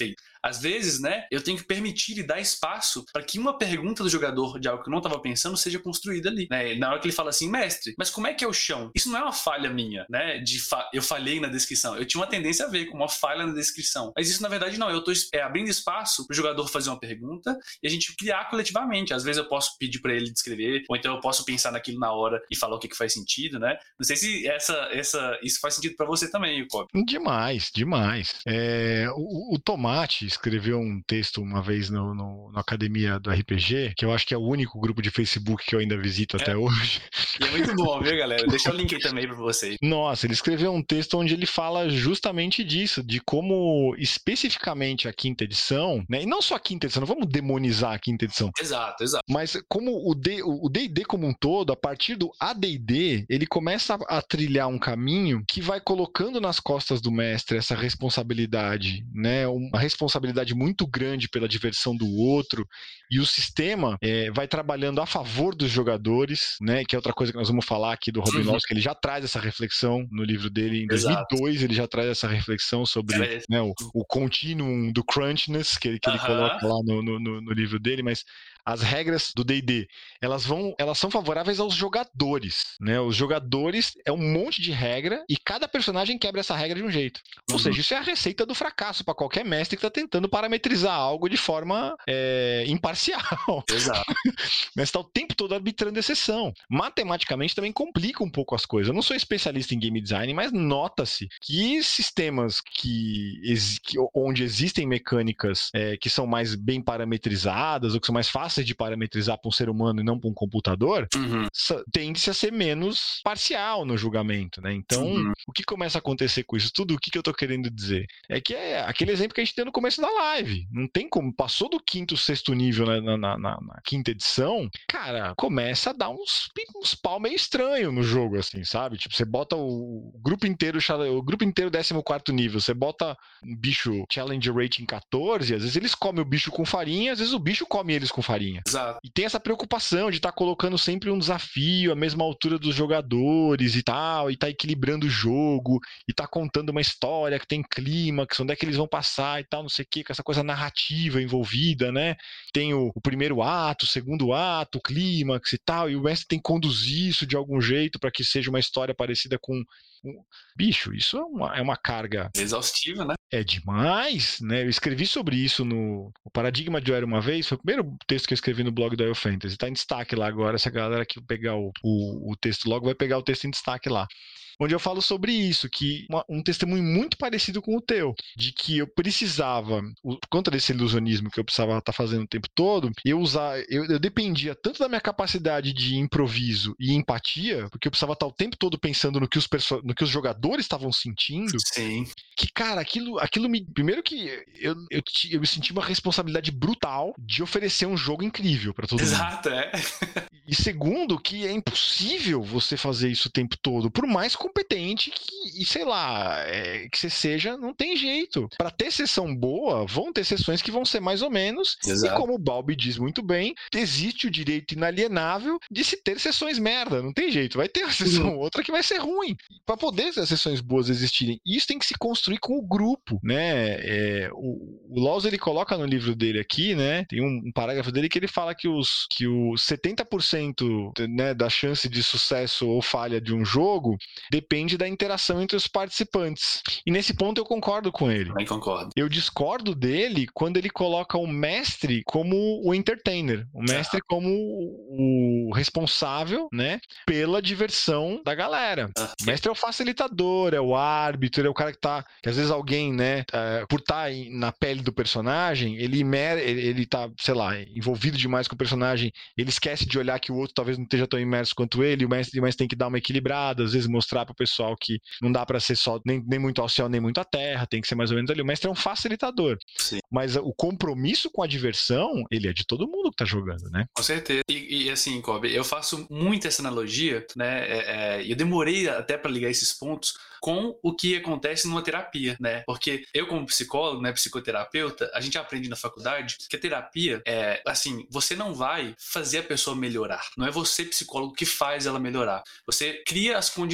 às vezes, né, eu tenho que permitir e dar espaço para que uma pergunta do jogador de algo que eu não estava pensando seja construída ali, né? Na hora que ele fala assim, mestre, mas como é que é o chão? Isso não é uma falha minha, né? De fa eu falhei na descrição. Eu tinha uma tendência a ver com uma falha na descrição. Mas isso, na verdade, não. Eu tô é, abrindo espaço pro jogador fazer uma pergunta e a gente criar coletivamente. Às vezes eu posso pedir para ele descrever, ou então eu posso pensar naquilo na hora e falar o que, que faz sentido, né? Não sei se essa, essa, isso faz sentido para você também, Jacob.
Demais, demais. É, o, o Tomate escreveu um texto uma vez no, no, no Academia do R P G, que eu acho que é o único grupo de Facebook que eu ainda visito é. até hoje.
E é muito bom, viu, galera? Deixa o link aí também para vocês.
Nossa, ele escreveu um texto onde ele fala justamente disso, de como especificamente a quinta edição, né? E não só a quinta edição, não vamos demonizar a quinta edição.
Exato, exato.
Mas como o D e D como um todo, a partir do A D e D, ele começa a trilhar um caminho que vai colocando nas costas do mestre essa responsabilidade, né? Uma responsabilidade muito grande pela diversão do outro, e o sistema é, vai trabalhando a favor dos jogadores, né? Que é outra coisa que nós vamos falar aqui do Robin Laws, que ele já traz essa reflexão no livro dele. Em dois mil e dois, ele já traz essa reflexão sobre é. né, o, o continuum do crunchness que, que uh-huh. ele coloca lá no, no, no livro dele, mas as regras do D e D, elas vão, elas são favoráveis aos jogadores, né? Os jogadores é um monte de regra e cada personagem quebra essa regra de um jeito. Ou uhum. seja, isso é a receita do fracasso para qualquer mestre que está tentando parametrizar algo de forma é, imparcial.
Exato.
Mas está o tempo todo arbitrando exceção. Matematicamente também complica um pouco as coisas. Eu não sou especialista em game design, mas nota-se que sistemas que, que onde existem mecânicas é, que são mais bem parametrizadas ou que são mais fáceis de parametrizar para um ser humano e não para um computador, uhum. tende-se a ser menos parcial no julgamento, né? Então, uhum. o que começa a acontecer com isso tudo? O que, que eu tô querendo dizer? É que é aquele exemplo que a gente tem no começo da live. Não tem como. Passou do quinto, sexto nível na, na, na, na quinta edição, cara, começa a dar uns, uns pau meio estranho no jogo, assim, sabe? Tipo, você bota o grupo inteiro, o grupo inteiro décimo quarto nível, você bota um bicho challenge rating quatorze, às vezes eles comem o bicho com farinha, às vezes o bicho come eles com farinha.
Exato.
E tem essa preocupação de estar tá colocando sempre um desafio à mesma altura dos jogadores e tal, e tá equilibrando o jogo, e tá contando uma história que tem clímax, onde é que eles vão passar e tal, não sei o que, com essa coisa narrativa envolvida, né? Tem o, o primeiro ato, o segundo ato, o clímax e tal, e o mestre tem que conduzir isso de algum jeito para que seja uma história parecida com... Bicho, isso é uma, é uma carga...
exaustiva, né?
É demais, né? Eu escrevi sobre isso no o Paradigma de Eu Era Uma Vez, foi o primeiro texto que eu escrevi no blog da Oil Fantasy, tá em destaque lá agora, se a galera que pegar o, o, o texto logo vai pegar o texto em destaque lá. Onde eu falo sobre isso, que uma, um testemunho muito parecido com o teu, de que eu precisava, por conta desse ilusionismo que eu precisava estar fazendo o tempo todo, eu usar, eu, eu dependia tanto da minha capacidade de improviso e empatia, porque eu precisava estar o tempo todo pensando no que os, no que os jogadores estavam sentindo.
Sim.
Que, cara, aquilo, aquilo me... Primeiro que eu, eu, eu me senti uma responsabilidade brutal de oferecer um jogo incrível para todo
Exato,
mundo.
Exato, é.
E segundo, que é impossível você fazer isso o tempo todo, por mais competente que, e sei lá, é, que você seja, não tem jeito. Para ter sessão boa, vão ter sessões que vão ser mais ou menos, exato. E como o Balbi diz muito bem, existe o direito inalienável de se ter sessões merda, não tem jeito, vai ter uma sessão ou outra que vai ser ruim. Para poder as sessões boas existirem, isso tem que se construir com o grupo, né? É, o, o Laws, ele coloca no livro dele aqui, né? Tem um, um parágrafo dele que ele fala que os, que os setenta por cento né, da chance de sucesso ou falha de um jogo depende da interação entre os participantes. E nesse ponto eu concordo com ele.
Também concordo.
Eu discordo dele quando ele coloca o mestre como o entertainer, o mestre ah. como o responsável, né, pela diversão da galera. Ah, o mestre é o facilitador, é o árbitro, é o cara que tá, que às vezes alguém, né, é, por estar tá na pele do personagem, ele, ele, ele tá, sei lá, envolvido demais com o personagem, ele esquece de olhar que o outro talvez não esteja tão imerso quanto ele, o mestre, o mestre tem que dar uma equilibrada, às vezes mostrar pro pessoal que não dá para ser só nem, nem muito ao céu, nem muito à terra, tem que ser mais ou menos ali. O mestre é um facilitador. Sim. Mas o compromisso com a diversão, ele é de todo mundo que tá jogando, né?
Com certeza. E, e assim, Kobe, eu faço muito essa analogia, né? É, é, eu demorei até para ligar esses pontos com o que acontece numa terapia, né? Porque eu, como psicólogo, né, psicoterapeuta, a gente aprende na faculdade que a terapia é, assim, você não vai fazer a pessoa melhorar. Não é você, psicólogo, que faz ela melhorar. Você cria as condições.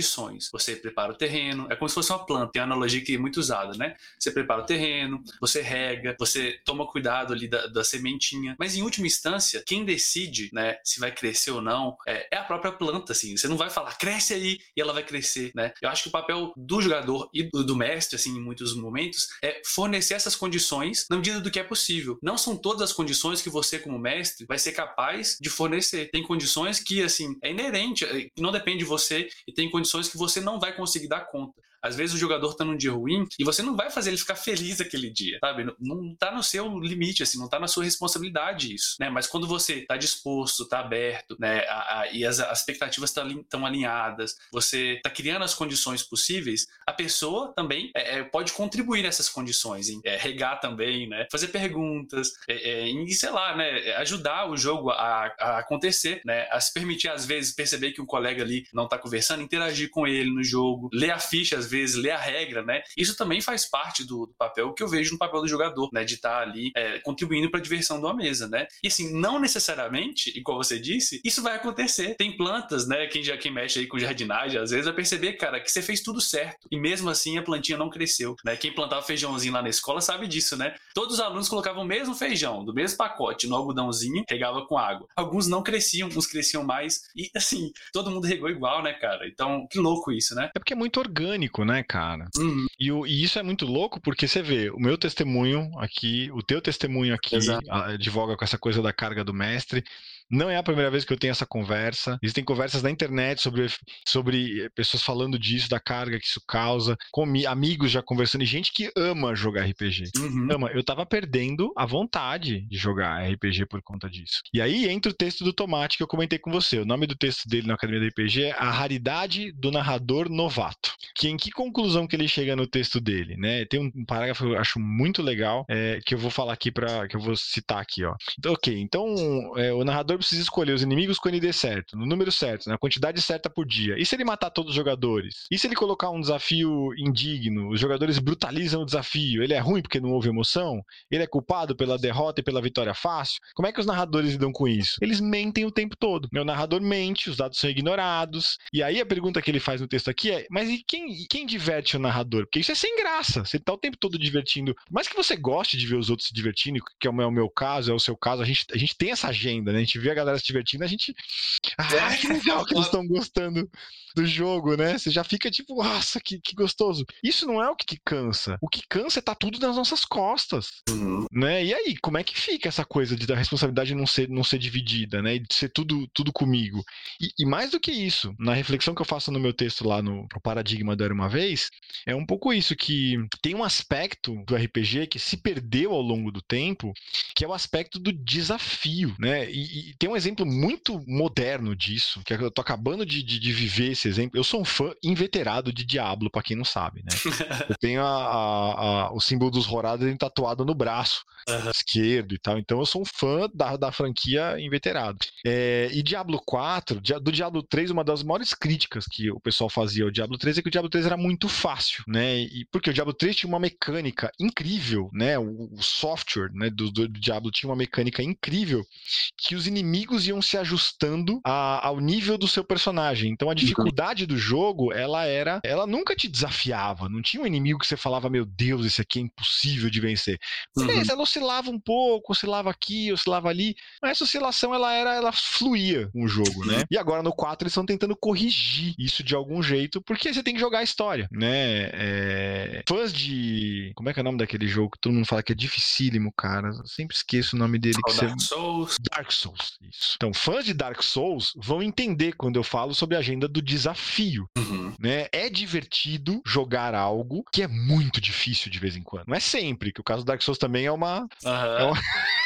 condições. Você prepara o terreno, é como se fosse uma planta, tem uma analogia que é muito usada, né? Você prepara o terreno, você rega, você toma cuidado ali da, da sementinha, mas em última instância, quem decide, né, se vai crescer ou não, é, é a própria planta, assim. Você não vai falar, cresce aí, e ela vai crescer, né? Eu acho que o papel do jogador e do, do mestre, assim, em muitos momentos, é fornecer essas condições na medida do que é possível. Não são todas as condições que você, como mestre, vai ser capaz de fornecer. Tem condições que, assim, é inerente, que não depende de você, e tem condições que você não vai conseguir dar conta. Às vezes o jogador tá num dia ruim e você não vai fazer ele ficar feliz aquele dia, sabe? Não, não tá no seu limite, assim, não tá na sua responsabilidade isso, né? Mas quando você tá disposto, tá aberto, né? A, a, e as, as expectativas estão alinhadas, você tá criando as condições possíveis, a pessoa também é, é, pode contribuir nessas condições, em é, regar também, né? Fazer perguntas, é, é, e sei lá, né? Ajudar o jogo a, a acontecer, né? A se permitir, às vezes, perceber que um colega ali não tá conversando, interagir com ele no jogo, ler a ficha, às vezes, ler a regra, né? Isso também faz parte do, do papel que eu vejo no papel do jogador, né? De estar ali é, contribuindo para a diversão de uma mesa, né? E assim, não necessariamente, igual você disse, isso vai acontecer. Tem plantas, né? Quem já quem mexe aí com jardinagem, às vezes vai perceber, cara, que você fez tudo certo e mesmo assim a plantinha não cresceu, né? Quem plantava feijãozinho lá na escola sabe disso, né? Todos os alunos colocavam o mesmo feijão, do mesmo pacote, no algodãozinho, regava com água. Alguns não cresciam, uns cresciam mais e assim, todo mundo regou igual, né, cara? Então, que louco isso, né?
É porque é muito orgânico, né, cara?
Uhum.
E, o, e isso é muito louco porque você vê, o meu testemunho aqui, o teu testemunho aqui, advoga com essa coisa da carga do mestre. Não é a primeira vez que eu tenho essa conversa. Existem conversas na internet sobre, sobre pessoas falando disso, da carga que isso causa, com amigos já conversando, e gente que ama jogar R P G.
Uhum.
Ama. Eu tava perdendo a vontade de jogar R P G por conta disso. E aí entra o texto do Tomate que eu comentei com você. O nome do texto dele na Academia do R P G é A Raridade do Narrador Novato. Que em que conclusão que ele chega no texto dele, né? Tem um parágrafo que eu acho muito legal, é, que eu vou falar aqui, para que eu vou citar aqui, ó. Então, ok, então é, o narrador precisa escolher os inimigos com o N D certo, no número certo, na quantidade certa por dia. E se ele matar todos os jogadores? E se ele colocar um desafio indigno? Os jogadores brutalizam o desafio. Ele é ruim porque não houve emoção? Ele é culpado pela derrota e pela vitória fácil? Como é que os narradores lidam com isso? Eles mentem o tempo todo. O narrador mente, os dados são ignorados. E aí a pergunta que ele faz no texto aqui é, mas e quem, quem diverte o narrador? Porque isso é sem graça. Você tá o tempo todo divertindo. Por mais que você goste de ver os outros se divertindo, que é o meu, é o meu caso, é o seu caso, a gente, a gente tem essa agenda, né? A gente vê a galera se divertindo, a gente... Ah, que legal que eles estão gostando do jogo, né? Você já fica tipo, nossa, que, que gostoso. Isso não é o que, que cansa. O que cansa é tá tudo nas nossas costas.
Uhum.
Né? E aí, como é que fica essa coisa de da responsabilidade não ser, não ser dividida, né? E de ser tudo, tudo comigo. E, e mais do que isso, na reflexão que eu faço no meu texto lá no, no Paradigma do Era Uma Vez, é um pouco isso, que tem um aspecto do R P G que se perdeu ao longo do tempo, que é o aspecto do desafio, né? E, e tem um exemplo muito moderno disso, que eu tô acabando de, de, de viver esse exemplo. Eu sou um fã inveterado de Diablo, pra quem não sabe, né? Eu tenho a, a, a, o símbolo dos Horadrim tatuado no braço uhum. esquerdo e tal, então eu sou um fã da, da franquia inveterado. É, e Diablo quatro, do Diablo três, uma das maiores críticas que o pessoal fazia ao Diablo três é que o Diablo três era muito fácil, né? E porque o Diablo três tinha uma mecânica incrível, né? O, o software, né, do, do Diablo tinha uma mecânica incrível que os inimigos iam se ajustando a, ao nível do seu personagem. Então a dificuldade do jogo, ela era, ela nunca te desafiava. Não tinha um inimigo que você falava, meu Deus, esse aqui é impossível de vencer. Beleza, uhum. ela oscilava um pouco, oscilava aqui, oscilava ali, mas essa oscilação ela era, ela fluía com o jogo, né? E agora no quatro eles estão tentando corrigir isso de algum jeito, porque você tem que jogar a história, né? É... Fãs de... Como é que é o nome daquele jogo que todo mundo fala que é dificílimo, cara? Eu sempre esqueço o nome dele.
Oh,
que
Dark
você...
Souls.
Dark Souls, isso. Então, fãs de Dark Souls vão entender quando eu falo sobre a agenda do desafio,
uhum.
né? É divertido jogar algo que é muito difícil de vez em quando. Não é sempre, que o caso do Dark Souls também é uma...
Uhum.
É uma...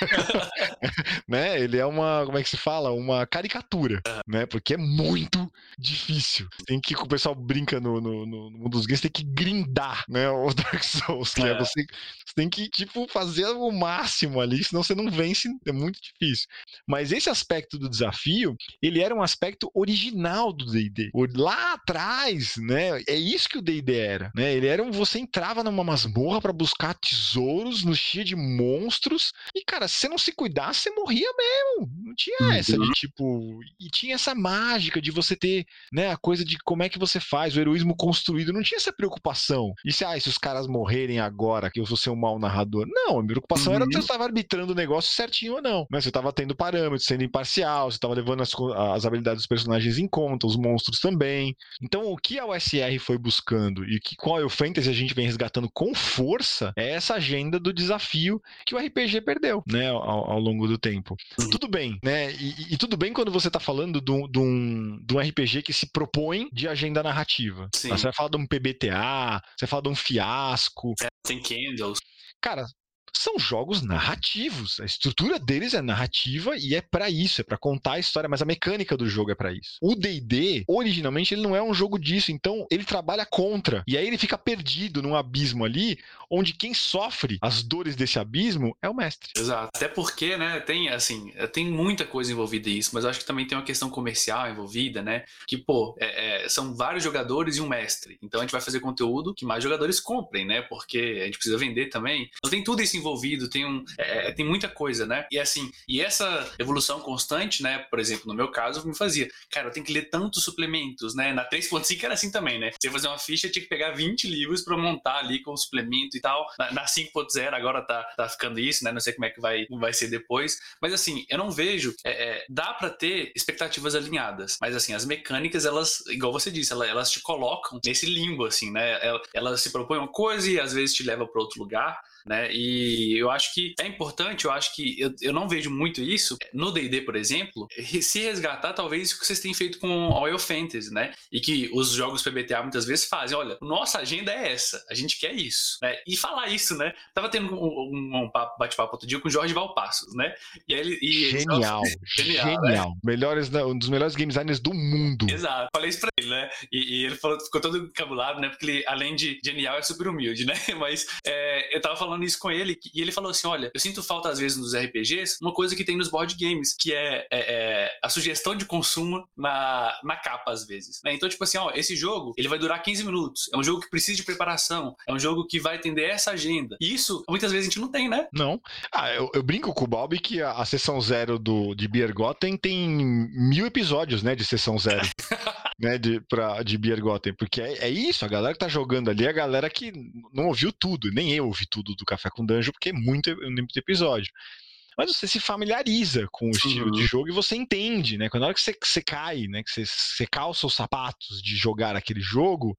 né? Ele é uma, como é que se fala? Uma caricatura, uhum. né? Porque é muito difícil. Tem que, o pessoal brinca no, no, no mundo dos games, tem que grindar, né? O Dark Souls, que é, é você, você tem que, tipo, fazer o máximo ali, senão você não vence, é muito difícil. Mas esse aspecto do desafio, ele era um aspecto original do D e D. Lá atrás, né? É isso que o D e D era, né? Ele era um, você entrava numa masmorra para buscar tesouros no cheio de monstros e, cara, se você não se cuidasse, você morria mesmo. tinha
Uhum.
essa de tipo... E tinha essa mágica de você ter, né, a coisa de como é que você faz, o heroísmo construído. Não tinha essa preocupação. E se, ah, se os caras morrerem agora, que eu vou ser um mau narrador. Não, a minha preocupação
Uhum.
era se eu estava arbitrando o negócio certinho ou não. Mas você estava tendo parâmetros, sendo imparcial, você estava levando as, as habilidades dos personagens em conta, os monstros também. Então, o que a O S R foi buscando e que qual é o Fantasy a gente vem resgatando com força é essa agenda do desafio que o R P G perdeu, né, ao, ao longo do tempo.
Uhum.
Tudo bem, né? E, e tudo bem quando você está falando de um, de, um, de um R P G que se propõe de agenda narrativa.
Sim.
Você vai falar de um P B T A, você vai falar de um Fiasco.
É, tem Candles.
Cara, são jogos narrativos. A estrutura deles é narrativa e é pra isso, é pra contar a história, mas a mecânica do jogo é pra isso. O D e D, originalmente, ele não é um jogo disso, então ele trabalha contra. E aí ele fica perdido num abismo ali, onde quem sofre as dores desse abismo é o mestre.
Exato. Até porque, né, tem, assim, tem muita coisa envolvida nisso, mas eu acho que também tem uma questão comercial envolvida, né, que, pô, é, é, são vários jogadores e um mestre. Então a gente vai fazer conteúdo que mais jogadores comprem, né, porque a gente precisa vender também. Então tem tudo isso envolvido, tem, um, é, tem muita coisa, né, e assim, e essa evolução constante, né, por exemplo, no meu caso, me fazia, cara, eu tenho que ler tantos suplementos, né, na três ponto cinco era assim também, né, você fazer uma ficha, tinha que pegar vinte livros pra montar ali com o suplemento e tal. Na, na cinco ponto zero agora tá, tá ficando isso, né? Não sei como é que vai, vai ser depois. Mas assim, eu não vejo... É, é, dá pra ter expectativas alinhadas. Mas assim, as mecânicas, elas, igual você disse, elas, elas te colocam nesse limbo, assim, né? Elas, elas se propõem uma coisa e às vezes te levam pra outro lugar. Né? E eu acho que é importante, eu acho que eu, eu não vejo muito isso no D e D, por exemplo, se resgatar talvez o que vocês têm feito com o Oil Fantasy, né? E que os jogos P B T A muitas vezes fazem, olha, nossa agenda é essa, a gente quer isso, né? E falar isso, né? Tava tendo um, um, um bate-papo outro dia com o Jorge Valpassos, né? E ele, e
genial,
ele, genial,
genial.
Né?
Melhores, um dos melhores game designers do mundo.
Exato, falei isso pra ele, né? E, e ele falou, ficou todo encabulado, né? Porque ele, além de genial, é super humilde, né? Mas é, eu tava falando isso com ele e ele falou assim, olha, eu sinto falta às vezes nos R P Gs uma coisa que tem nos board games, que é, é, é a sugestão de consumo na, na capa às vezes, né? Então tipo assim, ó, esse jogo ele vai durar quinze minutos, é um jogo que precisa de preparação, é um jogo que vai atender essa agenda, e isso muitas vezes a gente não tem, né?
Não, ah, eu, eu brinco com o Bob que a, a sessão zero do, de Beer Gotten tem mil episódios, né, de sessão zero. Né, de, pra, de Beer Gotten, porque é, é isso, a galera que tá jogando ali é a galera que não ouviu tudo, nem eu ouvi tudo do Café com Dungeon, porque é muito, muito episódio. Mas você se familiariza com o estilo uhum. de jogo e você entende, né? Quando na hora que você, você cai, né? Que você, você calça os sapatos de jogar aquele jogo,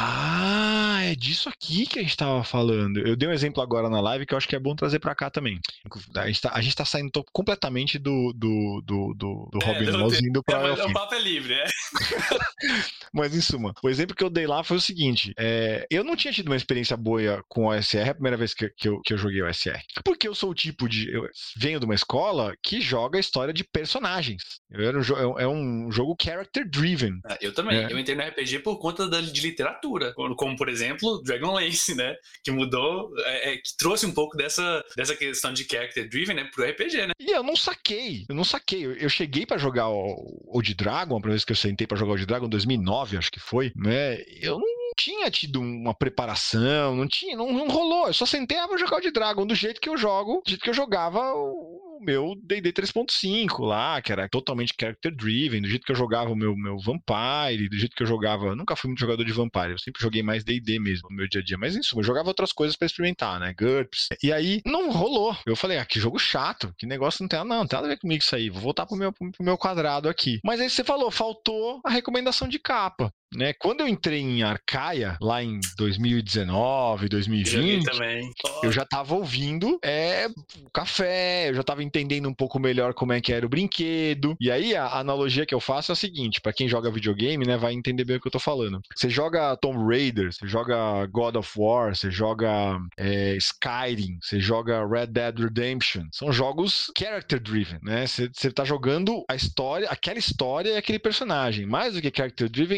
ah, é disso aqui que a gente tava falando. Eu dei um exemplo agora na live que eu acho que é bom trazer pra cá também. A gente tá, a gente tá saindo completamente do, do, do, do, do é, Robin Laws indo pra...
É, mas o papo é livre, é.
Mas em suma, o exemplo que eu dei lá foi o seguinte, é, eu não tinha tido uma experiência boa com o O S R a primeira vez que, que, eu, que eu joguei o O S R. Porque eu sou o tipo de... Eu venho de uma escola que joga a história de personagens. Eu era um, é um jogo character driven.
Ah, eu também. É. Eu entrei no R P G por conta da, de literatura. Como, como, por exemplo, Dragonlance, né? Que mudou, é, é, que trouxe um pouco dessa, dessa questão de character driven, né? Pro R P G, né?
E eu não saquei. Eu não saquei. Eu, eu cheguei pra jogar o Old Dragon, a primeira vez que eu sentei pra jogar o Old Dragon, em dois mil e nove, acho que foi, né? Eu não tinha tido uma preparação, não tinha, não, não rolou. Eu só sentei, ah, vou jogar o Old Dragon do jeito que eu jogo, do jeito que eu jogava o meu D e D três ponto cinco lá, que era totalmente character driven, do jeito que eu jogava o meu, meu Vampire, do jeito que eu jogava, eu nunca fui muito jogador de Vampire, eu sempre joguei mais D e D mesmo no meu dia a dia, mas isso, eu jogava outras coisas pra experimentar, né, GURPS, e aí não rolou, eu falei, ah, que jogo chato, que negócio não tem, não, não tem nada a ver comigo isso aí, vou voltar pro meu, pro meu quadrado aqui, mas aí você falou, faltou a recomendação de capa. Né? Quando eu entrei em Arcaia, lá em dois mil e dezenove, dois mil e vinte,
também.
Eu já tava ouvindo é, o café, eu já tava entendendo um pouco melhor como é que era o brinquedo. E aí a analogia que eu faço é a seguinte, pra quem joga videogame, né, vai entender bem o que eu tô falando. Você joga Tomb Raider, você joga God of War, você joga é, Skyrim, você joga Red Dead Redemption. São jogos character driven, né? Você, você tá jogando a história, aquela história e aquele personagem. Mais do que character driven, ela é a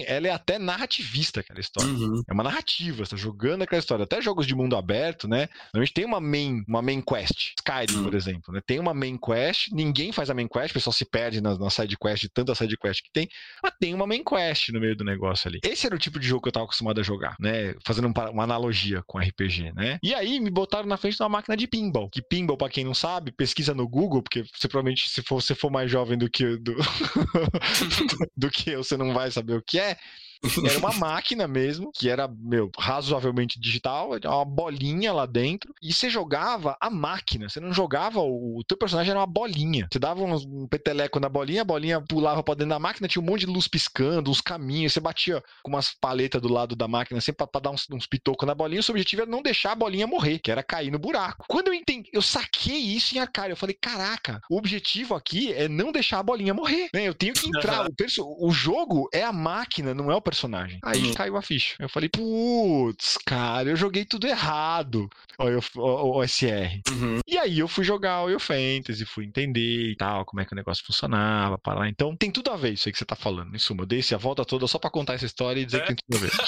até narrativista aquela história.
Uhum.
É uma narrativa, você tá jogando aquela história. Até jogos de mundo aberto, né? Normalmente tem uma main, uma main quest. Skyrim,
Uhum.
por exemplo, né? Tem uma main quest, ninguém faz a main quest, o pessoal se perde na, na side quest, de tanta side quest que tem, mas tem uma main quest no meio do negócio ali. Esse era o tipo de jogo que eu tava acostumado a jogar, né? Fazendo um, uma analogia com R P G, né? E aí me botaram na frente de uma máquina de pinball. Que pinball, pra quem não sabe, pesquisa no Google, porque você provavelmente, se for, você for mais jovem do que, do, do que eu, você não vai saber o que é. Era uma máquina mesmo, que era, meu, razoavelmente digital, uma bolinha lá dentro, e você jogava a máquina, você não jogava, o, o teu personagem era uma bolinha. Você dava um, um peteleco na bolinha, a bolinha pulava pra dentro da máquina, tinha um monte de luz piscando, uns caminhos, você batia com umas paletas do lado da máquina, sempre pra, pra dar uns, uns pitocos na bolinha, o seu objetivo era não deixar a bolinha morrer, que era cair no buraco. Quando eu entendi, eu saquei isso em Arcaria, eu falei, caraca, o objetivo aqui é não deixar a bolinha morrer, né? Eu tenho que entrar, o, perso- o jogo é a máquina, não é o personagem. Aí uhum. caiu a ficha. Eu falei, putz, cara, eu joguei tudo errado. Olha o, o S R. Uhum. E aí eu fui jogar o Oil Fantasy, fui entender e tal, como é que o negócio funcionava, para lá. Então, tem tudo a ver isso aí que você tá falando. Em suma, eu dei a volta toda só pra contar essa história e dizer é. que tem tudo a ver.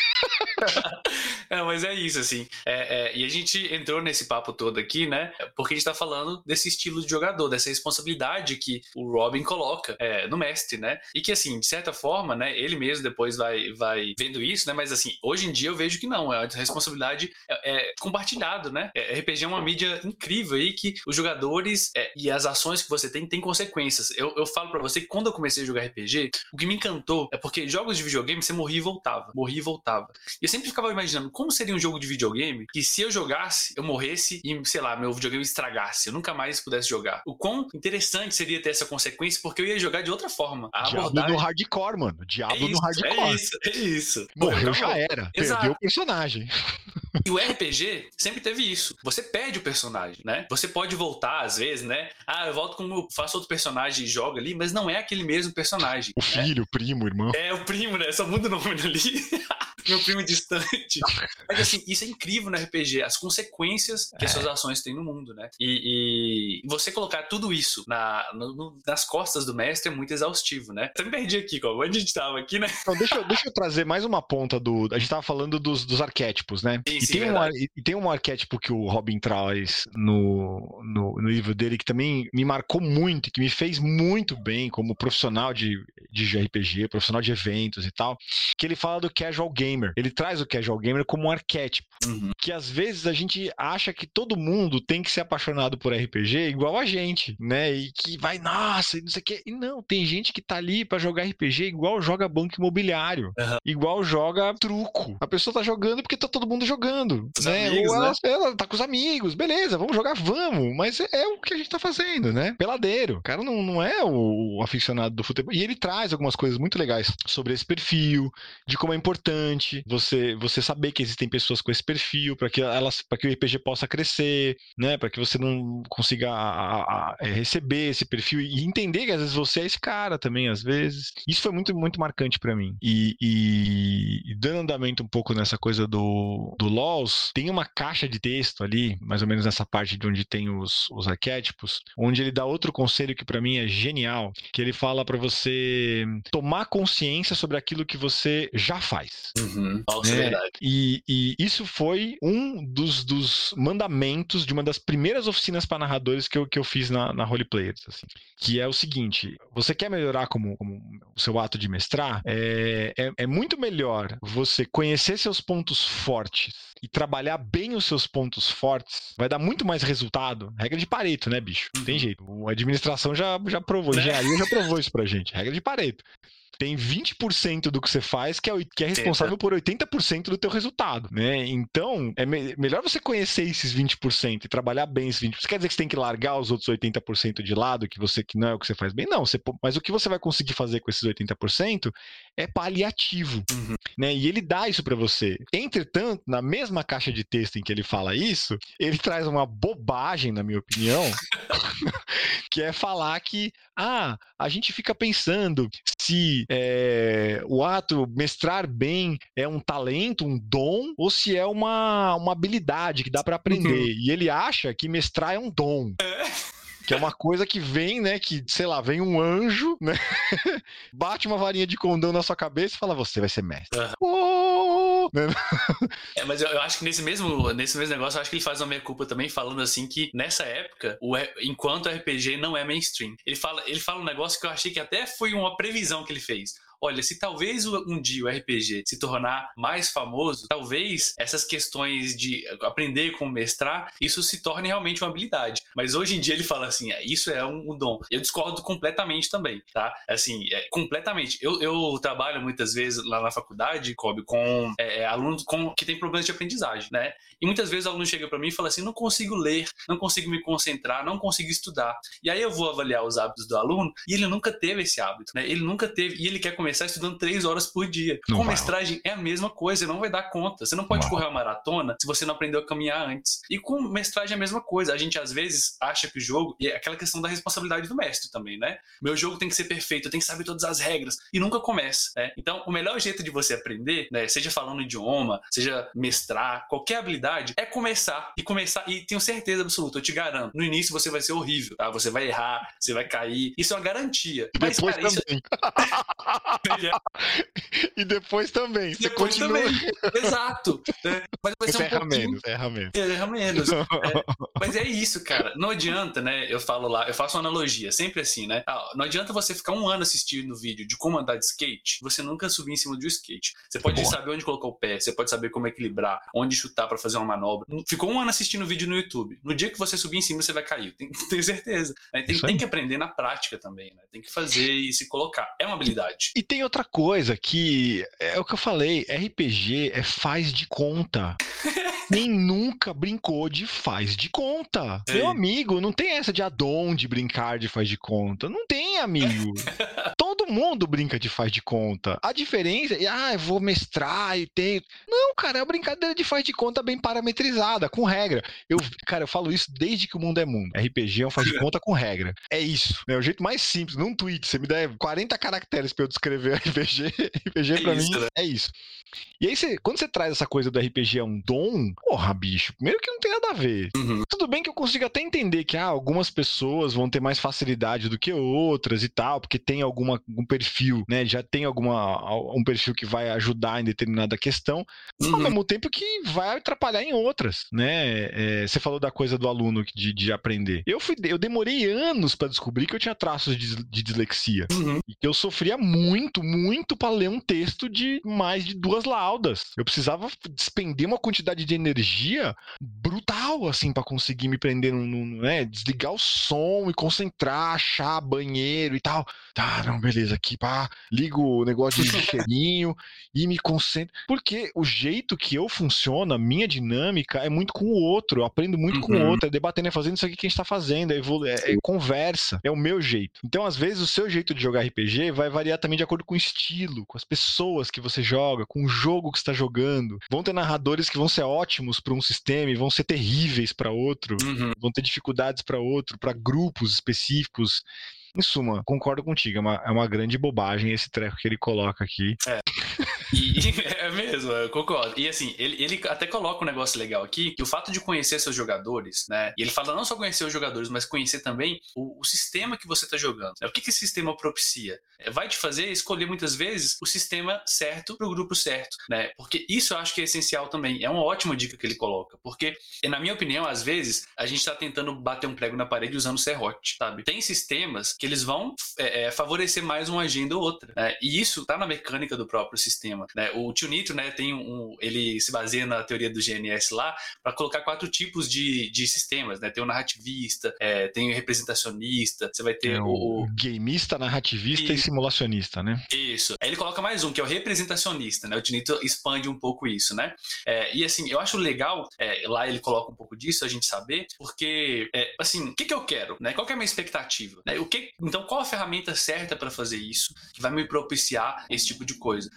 É, mas é isso, assim. É, é, e a gente entrou nesse papo todo aqui, né? Porque a gente tá falando desse estilo de jogador, dessa responsabilidade que o Robin coloca é, no mestre, né? E que, assim, de certa forma, né? Ele mesmo depois vai, vai vendo isso, né? Mas, assim, hoje em dia eu vejo que não. A responsabilidade é, é compartilhado, né? É, R P G é uma mídia incrível aí que os jogadores é, e as ações que você tem, tem consequências. Eu, eu falo pra você que quando eu comecei a jogar R P G, o que me encantou é porque jogos de videogame você morria e voltava. Morria e voltava. E eu sempre ficava imaginando como seria um jogo de videogame que se eu jogasse, eu morresse e, sei lá, meu videogame estragasse, eu nunca mais pudesse jogar. O quão interessante seria ter essa consequência, porque eu ia jogar de outra forma. A
Diablo abordagem... no hardcore, mano. Diablo é isso, no hardcore.
É isso, é isso.
Morreu, já era. Exato. Perdeu o personagem.
E o R P G sempre teve isso. Você perde o personagem, né? Você pode voltar, às vezes, né? Ah, eu volto como faço outro personagem e jogo ali, mas não é aquele mesmo personagem.
O
né?
filho, o primo, o irmão.
É, o primo, né? Só muda o nome ali. Meu primo distante. Mas assim, isso é incrível no R P G, as consequências que é. as suas ações têm no mundo, né? E, e você colocar tudo isso na, no, nas costas do mestre é muito exaustivo, né? Eu me perdi aqui, como onde a gente tava aqui, né?
Então, deixa, eu, deixa eu trazer mais uma ponta do... A gente tava falando dos, dos arquétipos, né?
Sim,
e,
sim,
tem um, e tem um arquétipo que o Robin traz no, no, no livro dele que também me marcou muito, que me fez muito bem como profissional de, de R P G, profissional de eventos e tal, que ele fala do casual gamer. Ele traz o casual gamer como um arquétipo, uhum. que às vezes a gente acha que todo mundo tem que ser apaixonado por R P G igual a gente, né? E que vai, nossa, e não sei o quê. E não, tem gente que tá ali pra jogar R P G igual joga banco imobiliário, uhum. igual joga truco. A pessoa tá jogando porque tá todo mundo jogando, os né? Amigos, Ou ela, né? ela tá com os amigos, beleza, vamos jogar, vamos. Mas é, é o que a gente tá fazendo, né? Peladeiro. O cara não, não é o, o aficionado do futebol. E ele traz algumas coisas muito legais sobre esse perfil, de como é importante você, você saber que existem pessoas com esse perfil para que elas, para que o R P G possa crescer, né? Para que você não consiga a, a, a receber esse perfil e entender que às vezes você é esse cara também, às vezes. Isso foi muito, muito marcante para mim. E, e, e dando andamento um pouco nessa coisa do, do LoLs, tem uma caixa de texto ali, mais ou menos nessa parte de onde tem os, os arquétipos, onde ele dá outro conselho que para mim é genial, que ele fala para você tomar consciência sobre aquilo que você já faz.
Uhum. Nossa, é verdade.
E, e isso foi um dos, dos mandamentos de uma das primeiras oficinas para narradores que eu, que eu fiz na, na Role Players, assim, que é o seguinte: você quer melhorar como, como o seu ato de mestrar? É, é, é muito melhor você conhecer seus pontos fortes e trabalhar bem os seus pontos fortes, vai dar muito mais resultado. Regra de Pareto, né, bicho? Não tem jeito. A administração já, já provou, a engenharia já provou isso pra gente. Regra de Pareto. Tem vinte por cento do que você faz que é, que é responsável por oitenta por cento do teu resultado, né? Então, é me- melhor você conhecer esses vinte por cento e trabalhar bem esses vinte por cento. Isso quer dizer que você tem que largar os outros oitenta por cento de lado, que, você, que não é o que você faz bem? Não, você, mas o que você vai conseguir fazer com esses oitenta por cento é paliativo, uhum. né? E ele dá isso pra você. Entretanto, na mesma caixa de texto em que ele fala isso, ele traz uma bobagem, na minha opinião, que é falar que, ah, a gente fica pensando se é, o ato mestrar bem é um talento, um dom, ou se é uma, uma habilidade que dá para aprender. Uhum. E ele acha que mestrar é um dom. É. Que é uma coisa que vem, né, que, sei lá, vem um anjo, né, bate uma varinha de condão na sua cabeça e fala, você vai ser mestre. Uhum. Oh!
É, mas eu, eu acho que nesse mesmo, nesse mesmo negócio, eu acho que ele faz uma meia-culpa também, falando assim que, nessa época, o, enquanto o R P G não é mainstream. Ele fala, ele fala um negócio que eu achei que até foi uma previsão que ele fez. Olha, se talvez um dia o R P G se tornar mais famoso, talvez essas questões de aprender como mestrar, isso se torne realmente uma habilidade. Mas hoje em dia ele fala assim, isso é um dom. Eu discordo completamente também, tá? Assim, é, completamente. Eu, eu trabalho muitas vezes lá na faculdade, Kobe, com é, alunos com, que têm problemas de aprendizagem, né? E muitas vezes o aluno chega para mim e fala assim, não consigo ler, não consigo me concentrar, não consigo estudar. E aí eu vou avaliar os hábitos do aluno e ele nunca teve esse hábito, né? Ele nunca teve, e ele quer começar estudando três horas por dia. Não com vai. Mestragem é a mesma coisa, você não vai dar conta. Você não pode não. correr uma maratona se você não aprendeu a caminhar antes. E com mestragem é a mesma coisa. A gente às vezes acha que o jogo, e é aquela questão da responsabilidade do mestre também, né? Meu jogo tem que ser perfeito, eu tenho que saber todas as regras, e nunca começa, né? Então, o melhor jeito de você aprender, né, seja falando idioma, seja mestrar, qualquer habilidade, é começar. E começar, e tenho certeza absoluta, eu te garanto, no início você vai ser horrível, tá? Você vai errar, você vai cair, isso é uma garantia. Mas,
depois
cara,
também.
Isso...
E depois também. Você
depois
continua...
também. Exato. Né? Mas vai ser um
erra
pouquinho...
menos, erra menos.
Erra menos. É, mas é isso, cara. Não adianta, né? Eu falo lá, eu faço uma analogia, sempre assim, né? Ah, não adianta você ficar um ano assistindo vídeo de como andar de skate, você nunca subir em cima de um skate. Você pode Boa. saber onde colocar o pé, você pode saber como equilibrar, onde chutar pra fazer uma manobra. Ficou um ano assistindo vídeo no YouTube. No dia que você subir em cima, você vai cair. Tem, tenho certeza. Né? Tem, tem que aprender na prática também, né? Tem que fazer e se colocar. É uma habilidade.
E tem outra coisa que é o que eu falei, R P G é faz de conta. Quem nunca brincou de faz de conta? Ei. Meu amigo, não tem essa de addon de brincar de faz de conta. Não tem, amigo. Todo mundo brinca de faz de conta. A diferença é, ah, eu vou mestrar e tem... Não, cara, é uma brincadeira de faz de conta bem parametrizada, com regra. Eu, cara, eu falo isso desde que o mundo é mundo. R P G é um faz de conta com regra. É isso. É o jeito mais simples. Num tweet, você me dá quarenta caracteres pra eu descrever R P G. R P G é pra isso, mim né? é isso. E aí, você, quando você traz essa coisa do R P G é um dom, porra, bicho, primeiro que não tem nada a ver. Uhum. Tudo bem que eu consigo até entender que ah, algumas pessoas vão ter mais facilidade do que outras e tal, porque tem alguma, algum perfil, né? Já tem alguma, um perfil que vai ajudar em determinada questão, uhum. ao mesmo tempo que vai atrapalhar em outras, né? É, você falou da coisa do aluno de, de aprender. Eu, fui, eu demorei anos para descobrir que eu tinha traços de, de dislexia. Uhum. E que eu sofria muito, muito para ler um texto de mais de duas laudas. Eu precisava despender uma quantidade de energia brutal, assim, para conseguir me prender no, no, né, desligar o som e concentrar, achar banheiro e tal. Tá, não, beleza, aqui, pá, ligo o negócio de cheirinho e me concentro. Porque o jeito que eu funciono, a minha dinâmica é muito com o outro, eu aprendo muito uhum. com o outro, é debatendo, é fazendo isso aqui que a gente tá fazendo, é, evolu- é, é conversa, é o meu jeito. Então, às vezes, o seu jeito de jogar R P G vai variar também de acordo com o estilo, com as pessoas que você joga, com o jogo que você está jogando. Vão ter narradores que vão ser ótimos para um sistema e vão ser terríveis para outro. Uhum. Vão ter dificuldades para outro, para grupos específicos. Em suma, concordo contigo, é uma, é uma grande bobagem esse treco que ele coloca aqui.
É. E, é mesmo, eu concordo. E assim, ele, ele até coloca um negócio legal aqui, que o fato de conhecer seus jogadores, né? E ele fala não só conhecer os jogadores, mas conhecer também o, o sistema que você tá jogando. Né? O que, que esse sistema propicia? É, vai te fazer escolher muitas vezes o sistema certo pro grupo certo, né? Porque isso eu acho que é essencial também. É uma ótima dica que ele coloca. Porque, na minha opinião, às vezes, a gente tá tentando bater um prego na parede usando serrote, sabe? Tem sistemas que eles vão é, é, favorecer mais uma agenda ou outra, né? E isso tá na mecânica do próprio sistema. Né? O Tio Nitro, né, tem um, ele se baseia na teoria do G N S lá para colocar quatro tipos de, de sistemas, né? Tem o narrativista, é, tem o representacionista, você vai ter é o,
o gameista, narrativista e, e simulacionista, né?
Isso. Aí ele coloca mais um, que é o representacionista, né? O Tio Nitro expande um pouco isso, né? É, e assim, eu acho legal, é, lá ele coloca um pouco disso, a gente saber, porque, é, assim, o que, que eu quero, né? Qual que é a minha expectativa? Né? O que, então, qual a ferramenta certa para fazer isso, que vai me propiciar esse tipo de coisa? Porque às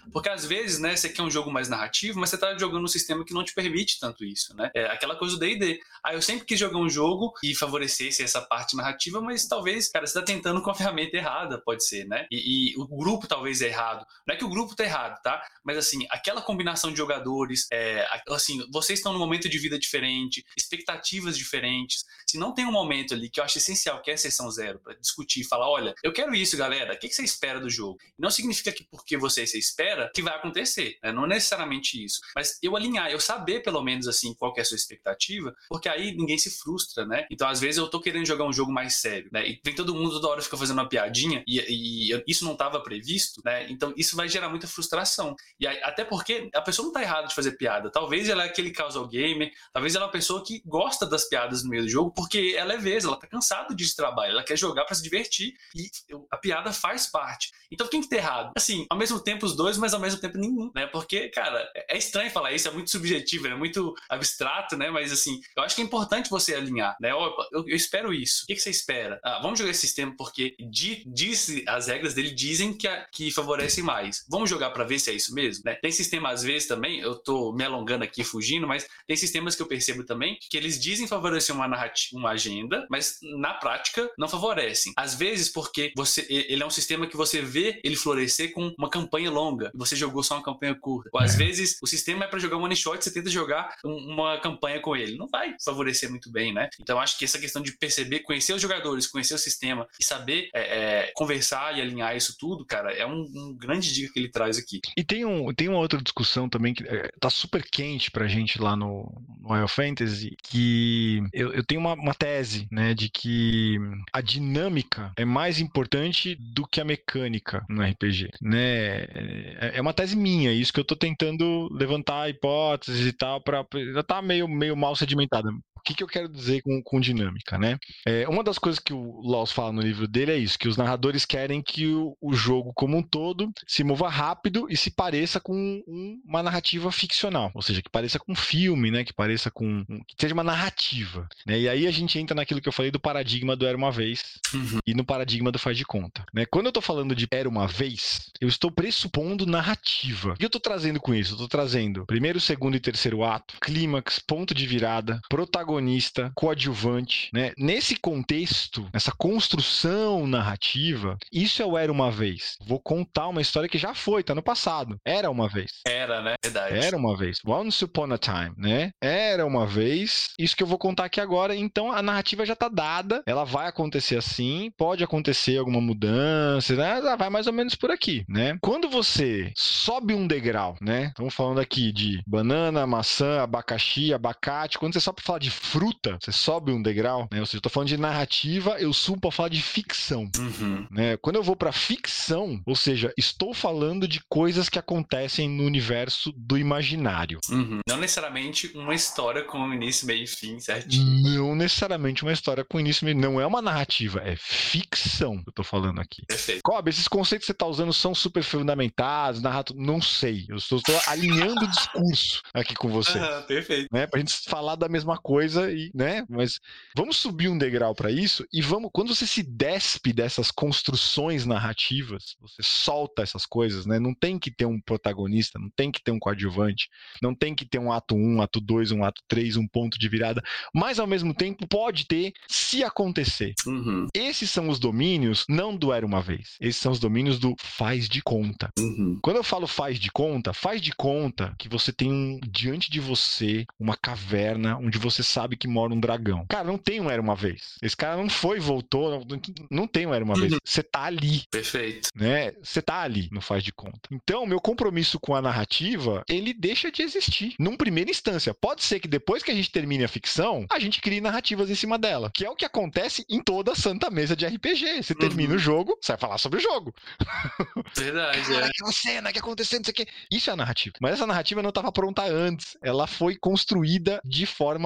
vezes, né, você quer um jogo mais narrativo, mas você tá jogando um sistema que não te permite tanto isso, né? É aquela coisa do D e D. Ah, eu sempre quis jogar um jogo que favorecesse essa parte narrativa, mas talvez, cara, você tá tentando com a ferramenta errada, pode ser, né? E, e o grupo talvez é errado. Não é que o grupo tá errado, tá? Mas, assim, aquela combinação de jogadores, é, assim, vocês estão num momento de vida diferente, expectativas diferentes. Se não tem um momento ali que eu acho essencial, que é a sessão zero, pra discutir e falar, olha, eu quero isso, galera, o que, que você espera do jogo? Não significa que porque você, você espera, que vai acontecer, né? Não é necessariamente isso. Mas eu alinhar, eu saber pelo menos, assim, qual que é a sua expectativa, porque aí ninguém se frustra, né? Então, às vezes, eu tô querendo jogar um jogo mais sério, né? E vem todo mundo toda hora fica fazendo uma piadinha e, e isso não estava previsto, né? Então, isso vai gerar muita frustração. E aí, até porque a pessoa não tá errada de fazer piada. Talvez ela é aquele casual gamer, talvez ela é uma pessoa que gosta das piadas no meio do jogo, porque ela é vez, ela tá cansada disso de trabalho, ela quer jogar pra se divertir e a piada faz parte. Então, quem que tá errado? Assim, ao mesmo tempo os dois, mas ao mesmo tempo nenhum, né? Porque, cara, é estranho falar isso, é muito subjetivo, é muito abstrato, né? Mas, assim, eu acho que é importante você alinhar, né? Opa, eu, eu espero isso. O que, que você espera? Ah, vamos jogar esse sistema porque di, diz, as regras dele dizem que, a, que favorecem mais. Vamos jogar pra ver se é isso mesmo, né? Tem sistema, às vezes, também, eu tô me alongando aqui, fugindo, mas tem sistemas que eu percebo também que eles dizem favorecer uma narrativa, uma agenda, mas na prática não favorecem. Às vezes porque você, ele é um sistema que você vê ele florescer com uma campanha longa e você jogou só uma campanha curta. Ou às é. vezes o sistema é para jogar um one shot e você tenta jogar um, uma campanha com ele. Não vai favorecer muito bem, né? Então acho que essa questão de perceber, conhecer os jogadores, conhecer o sistema e saber é, é, conversar e alinhar isso tudo, cara, é um, um grande dica que ele traz aqui.
E tem, um, tem uma outra discussão também que é, tá super quente pra gente lá no, no Final Fantasy, que eu, eu tenho uma, uma tese, né, de que a dinâmica é mais importante do que a mecânica no R P G, né? É uma tese minha, isso que eu tô tentando levantar hipóteses e tal, pra, já tá meio, meio mal sedimentada. O que, que eu quero dizer com, com dinâmica, né? É, uma das coisas que o Laws fala no livro dele é isso, que os narradores querem que o, o jogo como um todo se mova rápido e se pareça com um, uma narrativa ficcional, ou seja, que pareça com um filme, né? Que pareça com... Um, que seja uma narrativa, né? E aí a gente entra naquilo que eu falei do paradigma do Era Uma Vez uhum. e no paradigma do Faz de Conta, né? Quando eu tô falando de Era Uma Vez, eu estou pressupondo narrativa. O que eu tô trazendo com isso? Eu tô trazendo primeiro, segundo e terceiro ato, clímax, ponto de virada, protagonista, coadjuvante, né? Nesse contexto, nessa construção narrativa, isso é o Era Uma Vez. Vou contar uma história que já foi, tá no passado. Era uma vez.
Era, né? Verdade.
Era uma vez. Once upon a time, né? Era uma vez. Isso que eu vou contar aqui agora. Então, a narrativa já tá dada. Ela vai acontecer assim. Pode acontecer alguma mudança, né? Ela vai mais ou menos por aqui, né? Quando você sobe um degrau, né? Estamos falando aqui de banana, maçã, abacaxi, abacate. Quando você sobe pra falar de fruta, você sobe um degrau, né? Ou seja, eu tô falando de narrativa, eu subo pra falar de ficção,
uhum.
né? Quando eu vou pra ficção, ou seja, estou falando de coisas que acontecem no universo do imaginário.
Uhum. Não necessariamente uma história com início, meio e fim, certinho.
Não necessariamente uma história com início, meio... Não é uma narrativa, é ficção que eu tô falando aqui.
Perfeito.
Cobb, esses conceitos que você tá usando são super fundamentados, narrato... não sei. Eu estou, estou alinhando o discurso aqui com você.
Uhum, perfeito.
Né? Pra gente falar da mesma coisa, e, né? Mas vamos subir um degrau para isso e vamos, quando você se despe dessas construções narrativas, você solta essas coisas, né? Não tem que ter um protagonista, não tem que ter um coadjuvante, não tem que ter um ato um, ato dois, um ato três, um ponto de virada, mas ao mesmo tempo pode ter, se acontecer.
Uhum.
Esses são os domínios, não do Era Uma Vez, esses são os domínios do faz de conta.
Uhum.
Quando eu falo faz de conta, faz de conta que você tem um, diante de você uma caverna onde você sabe que mora um dragão. Cara, não tem um Era Uma Vez. Esse cara não foi, voltou, não, não tem um Era Uma uhum. Vez. Você tá ali.
Perfeito.
Né? Você tá ali, no faz de conta. Então, meu compromisso com a narrativa, ele deixa de existir. Num primeira instância. Pode ser que depois que a gente termine a ficção, a gente crie narrativas em cima dela. Que é o que acontece em toda a santa mesa de R P G. Você termina uhum. o jogo, você vai falar sobre o jogo.
Verdade,
Cara,
é.
aquela cena que aconteceu, não sei o quê. Isso é a narrativa. Mas essa narrativa não estava pronta antes. Ela foi construída de forma emergente.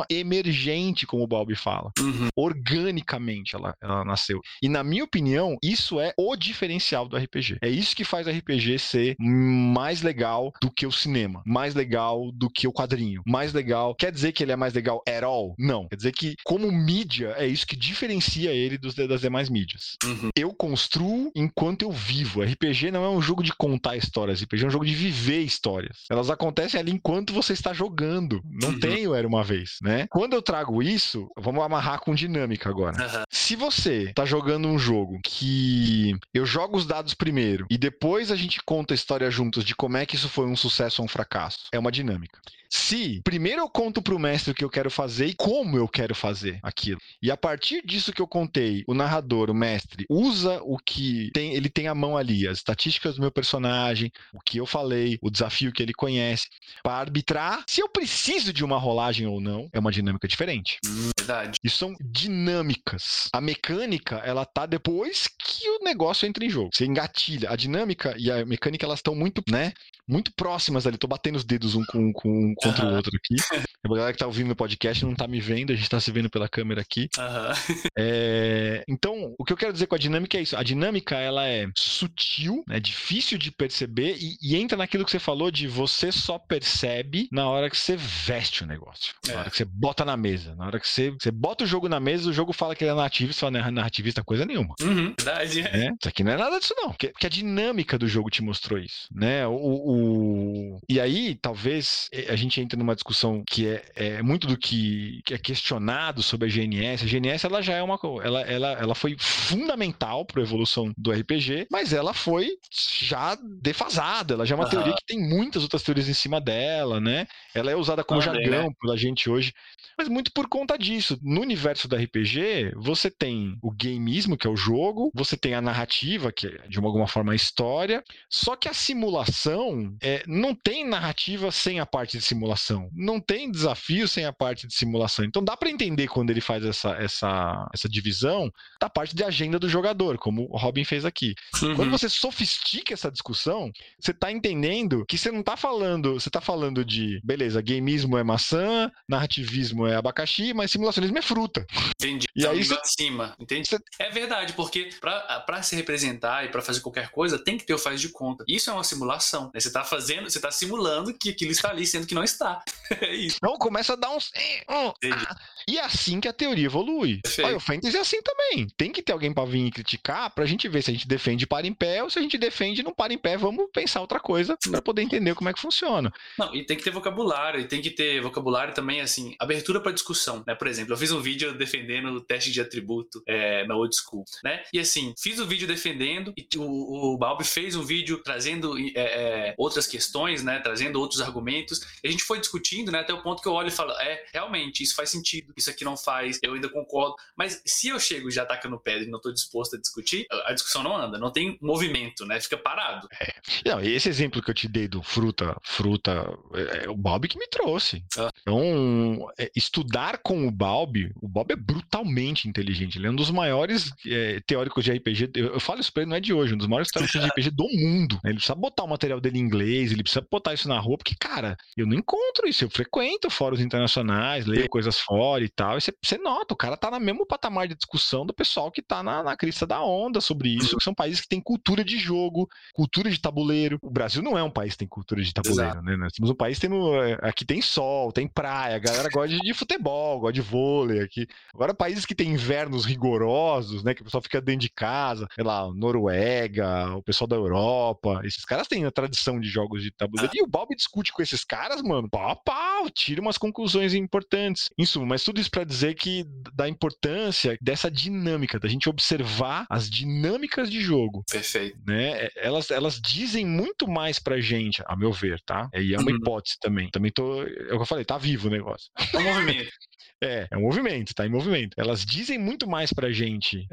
emergente, como o Balbi fala.
Uhum.
Organicamente ela, ela nasceu. E na minha opinião, isso é o diferencial do R P G. É isso que faz o R P G ser mais legal do que o cinema, mais legal do que o quadrinho, mais legal. Quer dizer que ele é mais legal at all? Não. Quer dizer que, como mídia, é isso que diferencia ele dos, das demais mídias.
Uhum.
Eu construo enquanto eu vivo. R P G não é um jogo de contar histórias, R P G é um jogo de viver histórias. Elas acontecem ali enquanto você está jogando. Não
Uhum.
tem o Era Uma Vez, né? Quando eu trago isso, vamos amarrar com dinâmica agora.
Uhum.
Se você está jogando um jogo que eu jogo os dados primeiro e depois a gente conta a história juntos de como é que isso foi um sucesso ou um fracasso, é uma dinâmica. Se primeiro eu conto pro mestre o que eu quero fazer e como eu quero fazer aquilo, e a partir disso que eu contei, o narrador, o mestre, usa o que tem, ele tem à mão ali, as estatísticas do meu personagem, o que eu falei, o desafio que ele conhece, para arbitrar se eu preciso de uma rolagem ou não, é uma dinâmica diferente.
Verdade.
Isso são dinâmicas. A mecânica, ela tá depois que o negócio entra em jogo. Você engatilha. A dinâmica e a mecânica, elas estão muito, né, muito próximas ali. Tô batendo os dedos um, com, com, contra
Uhum.
o outro aqui. A galera que tá ouvindo no podcast não tá me vendo, a gente tá se vendo pela câmera aqui.
Uhum.
É... Então, o que eu quero dizer com a dinâmica é isso. A dinâmica, ela é sutil, é difícil de perceber e, e entra naquilo que você falou de você só percebe na hora que você veste o negócio. Na
É.
hora que você bota na mesa. Na hora que você, você bota o jogo na mesa, o jogo fala que ele é narrativista, você fala, não é narrativista coisa nenhuma.
Uhum. Verdade.
Né? Isso aqui não é nada disso, não. Porque, porque a dinâmica do jogo te mostrou isso, né? O, o... E aí, talvez, a gente entre numa discussão que é, é muito do que, que é questionado sobre a G N S. A G N S, ela já é uma... Ela, ela, ela foi fundamental para a evolução do R P G, mas ela foi já defasada. Ela já é uma
Uhum.
teoria que tem muitas outras teorias em cima dela, né? Ela é usada como
Também,
jargão
né?
pela gente hoje. Mas muito por conta disso. No universo do R P G, você tem o gameismo, que é o jogo, você tem a narrativa, que é de alguma forma a história, só que a simulação é, não tem narrativa sem a parte de simulação, não tem desafio sem a parte de simulação. Então dá para entender quando ele faz essa, essa, essa divisão da parte de agenda do jogador, como o Robin fez aqui.
Uhum.
Quando você sofistica essa discussão, você tá entendendo que você não tá falando, você tá falando de, beleza, gameismo é maçã, narrativismo é abacaxi, mas simulacionismo é fruta.
Entendi.
E
Então,
aí
nível
você...
acima, entende?
Você...
É verdade, porque pra, pra se representar e pra fazer qualquer coisa, tem que ter o faz de conta. Isso é uma simulação, né? Você tá fazendo, você tá simulando que aquilo está ali, sendo que não está. É isso.
Não, começa a dar uns...
Entendi.
E é assim que a teoria evolui.
Perfeito.
Olha, o Fantasy é assim também. Tem que ter alguém pra vir criticar, pra gente ver se a gente defende para em pé ou se a gente defende e não para em pé, vamos pensar outra coisa pra poder entender como é que funciona.
Não, e tem que ter vocabulário, e tem que ter vocabulário também, assim, abertura pra discussão, né? Por exemplo, eu fiz um vídeo defendendo o teste de atributo é, na old school, né? E assim, fiz o vídeo defendendo e o, o Balbi fez um vídeo trazendo é, é, outras questões, né? Trazendo outros argumentos. E a gente foi discutindo, né? Até o ponto que eu olho e falo, é, realmente, isso faz sentido, isso aqui não faz, eu ainda concordo. Mas se eu chego já tacando pedra e não tô disposto a discutir, a discussão não anda, não tem movimento, né? Fica parado.
É. Não, esse exemplo que eu te dei do fruta, fruta, é, é o Balbi que me trouxe.
Ah.
Então, é, estudar com o Balbi, o Balbi é brutalmente inteligente. Ele é um dos maiores é, teóricos de R P G. Eu, eu falo isso pra ele, não é de hoje, um dos maiores teóricos de R P G do mundo. Ele precisa botar o material dele em inglês, ele precisa botar isso na rua, porque, cara, eu não encontro isso. Eu frequento fóruns internacionais, leio coisas fora e tal, e você, você nota, o cara tá no mesmo patamar de discussão do pessoal que tá na, na crista da onda sobre isso, que são países que têm cultura de jogo, cultura de tabuleiro. O Brasil não é um país que tem cultura de tabuleiro,
Exato.
né? Nós temos um país, temos, aqui tem sol, tem praia, a galera gosta de futebol, gosta de vôlei aqui. Agora, países que tem invernos rigorosos, né, que o pessoal fica dentro de casa, sei lá, Noruega, o pessoal da Europa, esses caras têm a tradição de jogos de tabuleiro, e o Balbi discute com esses caras, mano, pau a pau, tira umas conclusões importantes. Em suma, mas tudo isso pra dizer que da importância dessa dinâmica, da gente observar as dinâmicas de jogo.
Perfeito.
Né? Elas, elas dizem muito mais pra gente, a meu ver, tá? E é uma
Uhum.
hipótese também. Também tô, é o que eu falei, tá vivo o negócio.
É um movimento.
É, é um movimento, tá em movimento. Elas dizem muito mais pra gente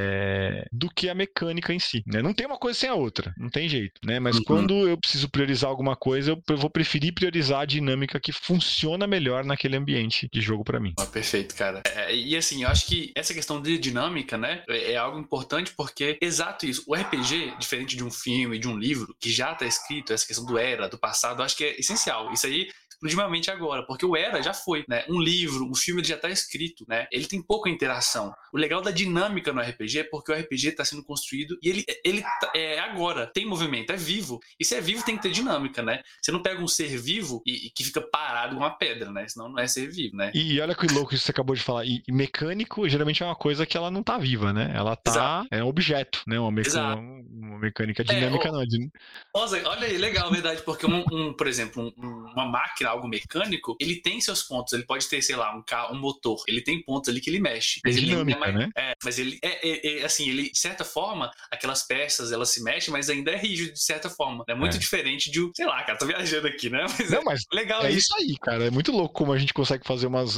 é, do que a mecânica em si, né? Não tem uma coisa sem a outra, não tem jeito, né? Mas
Uhum.
quando eu preciso priorizar alguma coisa, eu vou preferir priorizar a dinâmica que funciona melhor naquele ambiente de jogo pra mim.
Ah, perfeito, cara. É, e assim, eu acho que essa questão de dinâmica, né, é, é algo importante porque, exato isso, o R P G, diferente de um filme, de um livro, que já tá escrito, essa questão do era, do passado, eu acho que é essencial. Isso aí, explosivamente agora, porque o Era já foi, né? Um livro, um filme ele já tá escrito, né? Ele tem pouca interação. O legal da dinâmica no R P G é porque o R P G tá sendo construído e ele, ele tá, é agora, tem movimento, é vivo. E se é vivo tem que ter dinâmica, né? Você não pega um ser vivo e, e que fica parado com uma pedra, né? Senão não é ser vivo, né?
E olha que louco isso que você acabou de falar. E, e mecânico geralmente é uma coisa que ela não tá viva, né? Ela tá, Exato. É um objeto, né? Uma, meca... uma mecânica dinâmica é,
oh,
não. De...
Nossa, olha aí, legal, verdade, porque um, um por exemplo, um, uma máquina, algo mecânico, ele tem seus pontos, ele pode ter, sei lá, um carro, um motor, ele tem pontos ali que ele mexe. Mas
é
ele
dinâmica,
é mais,
né?
É, mas ele é, é, é, assim, ele, de certa forma, aquelas peças, elas se mexem, mas ainda é rígido, de certa forma. É muito é. diferente de, sei lá, cara, tô viajando aqui, né? Mas
não,
é
mas
legal
é
isso.
isso aí, cara, é muito louco como a gente consegue fazer umas...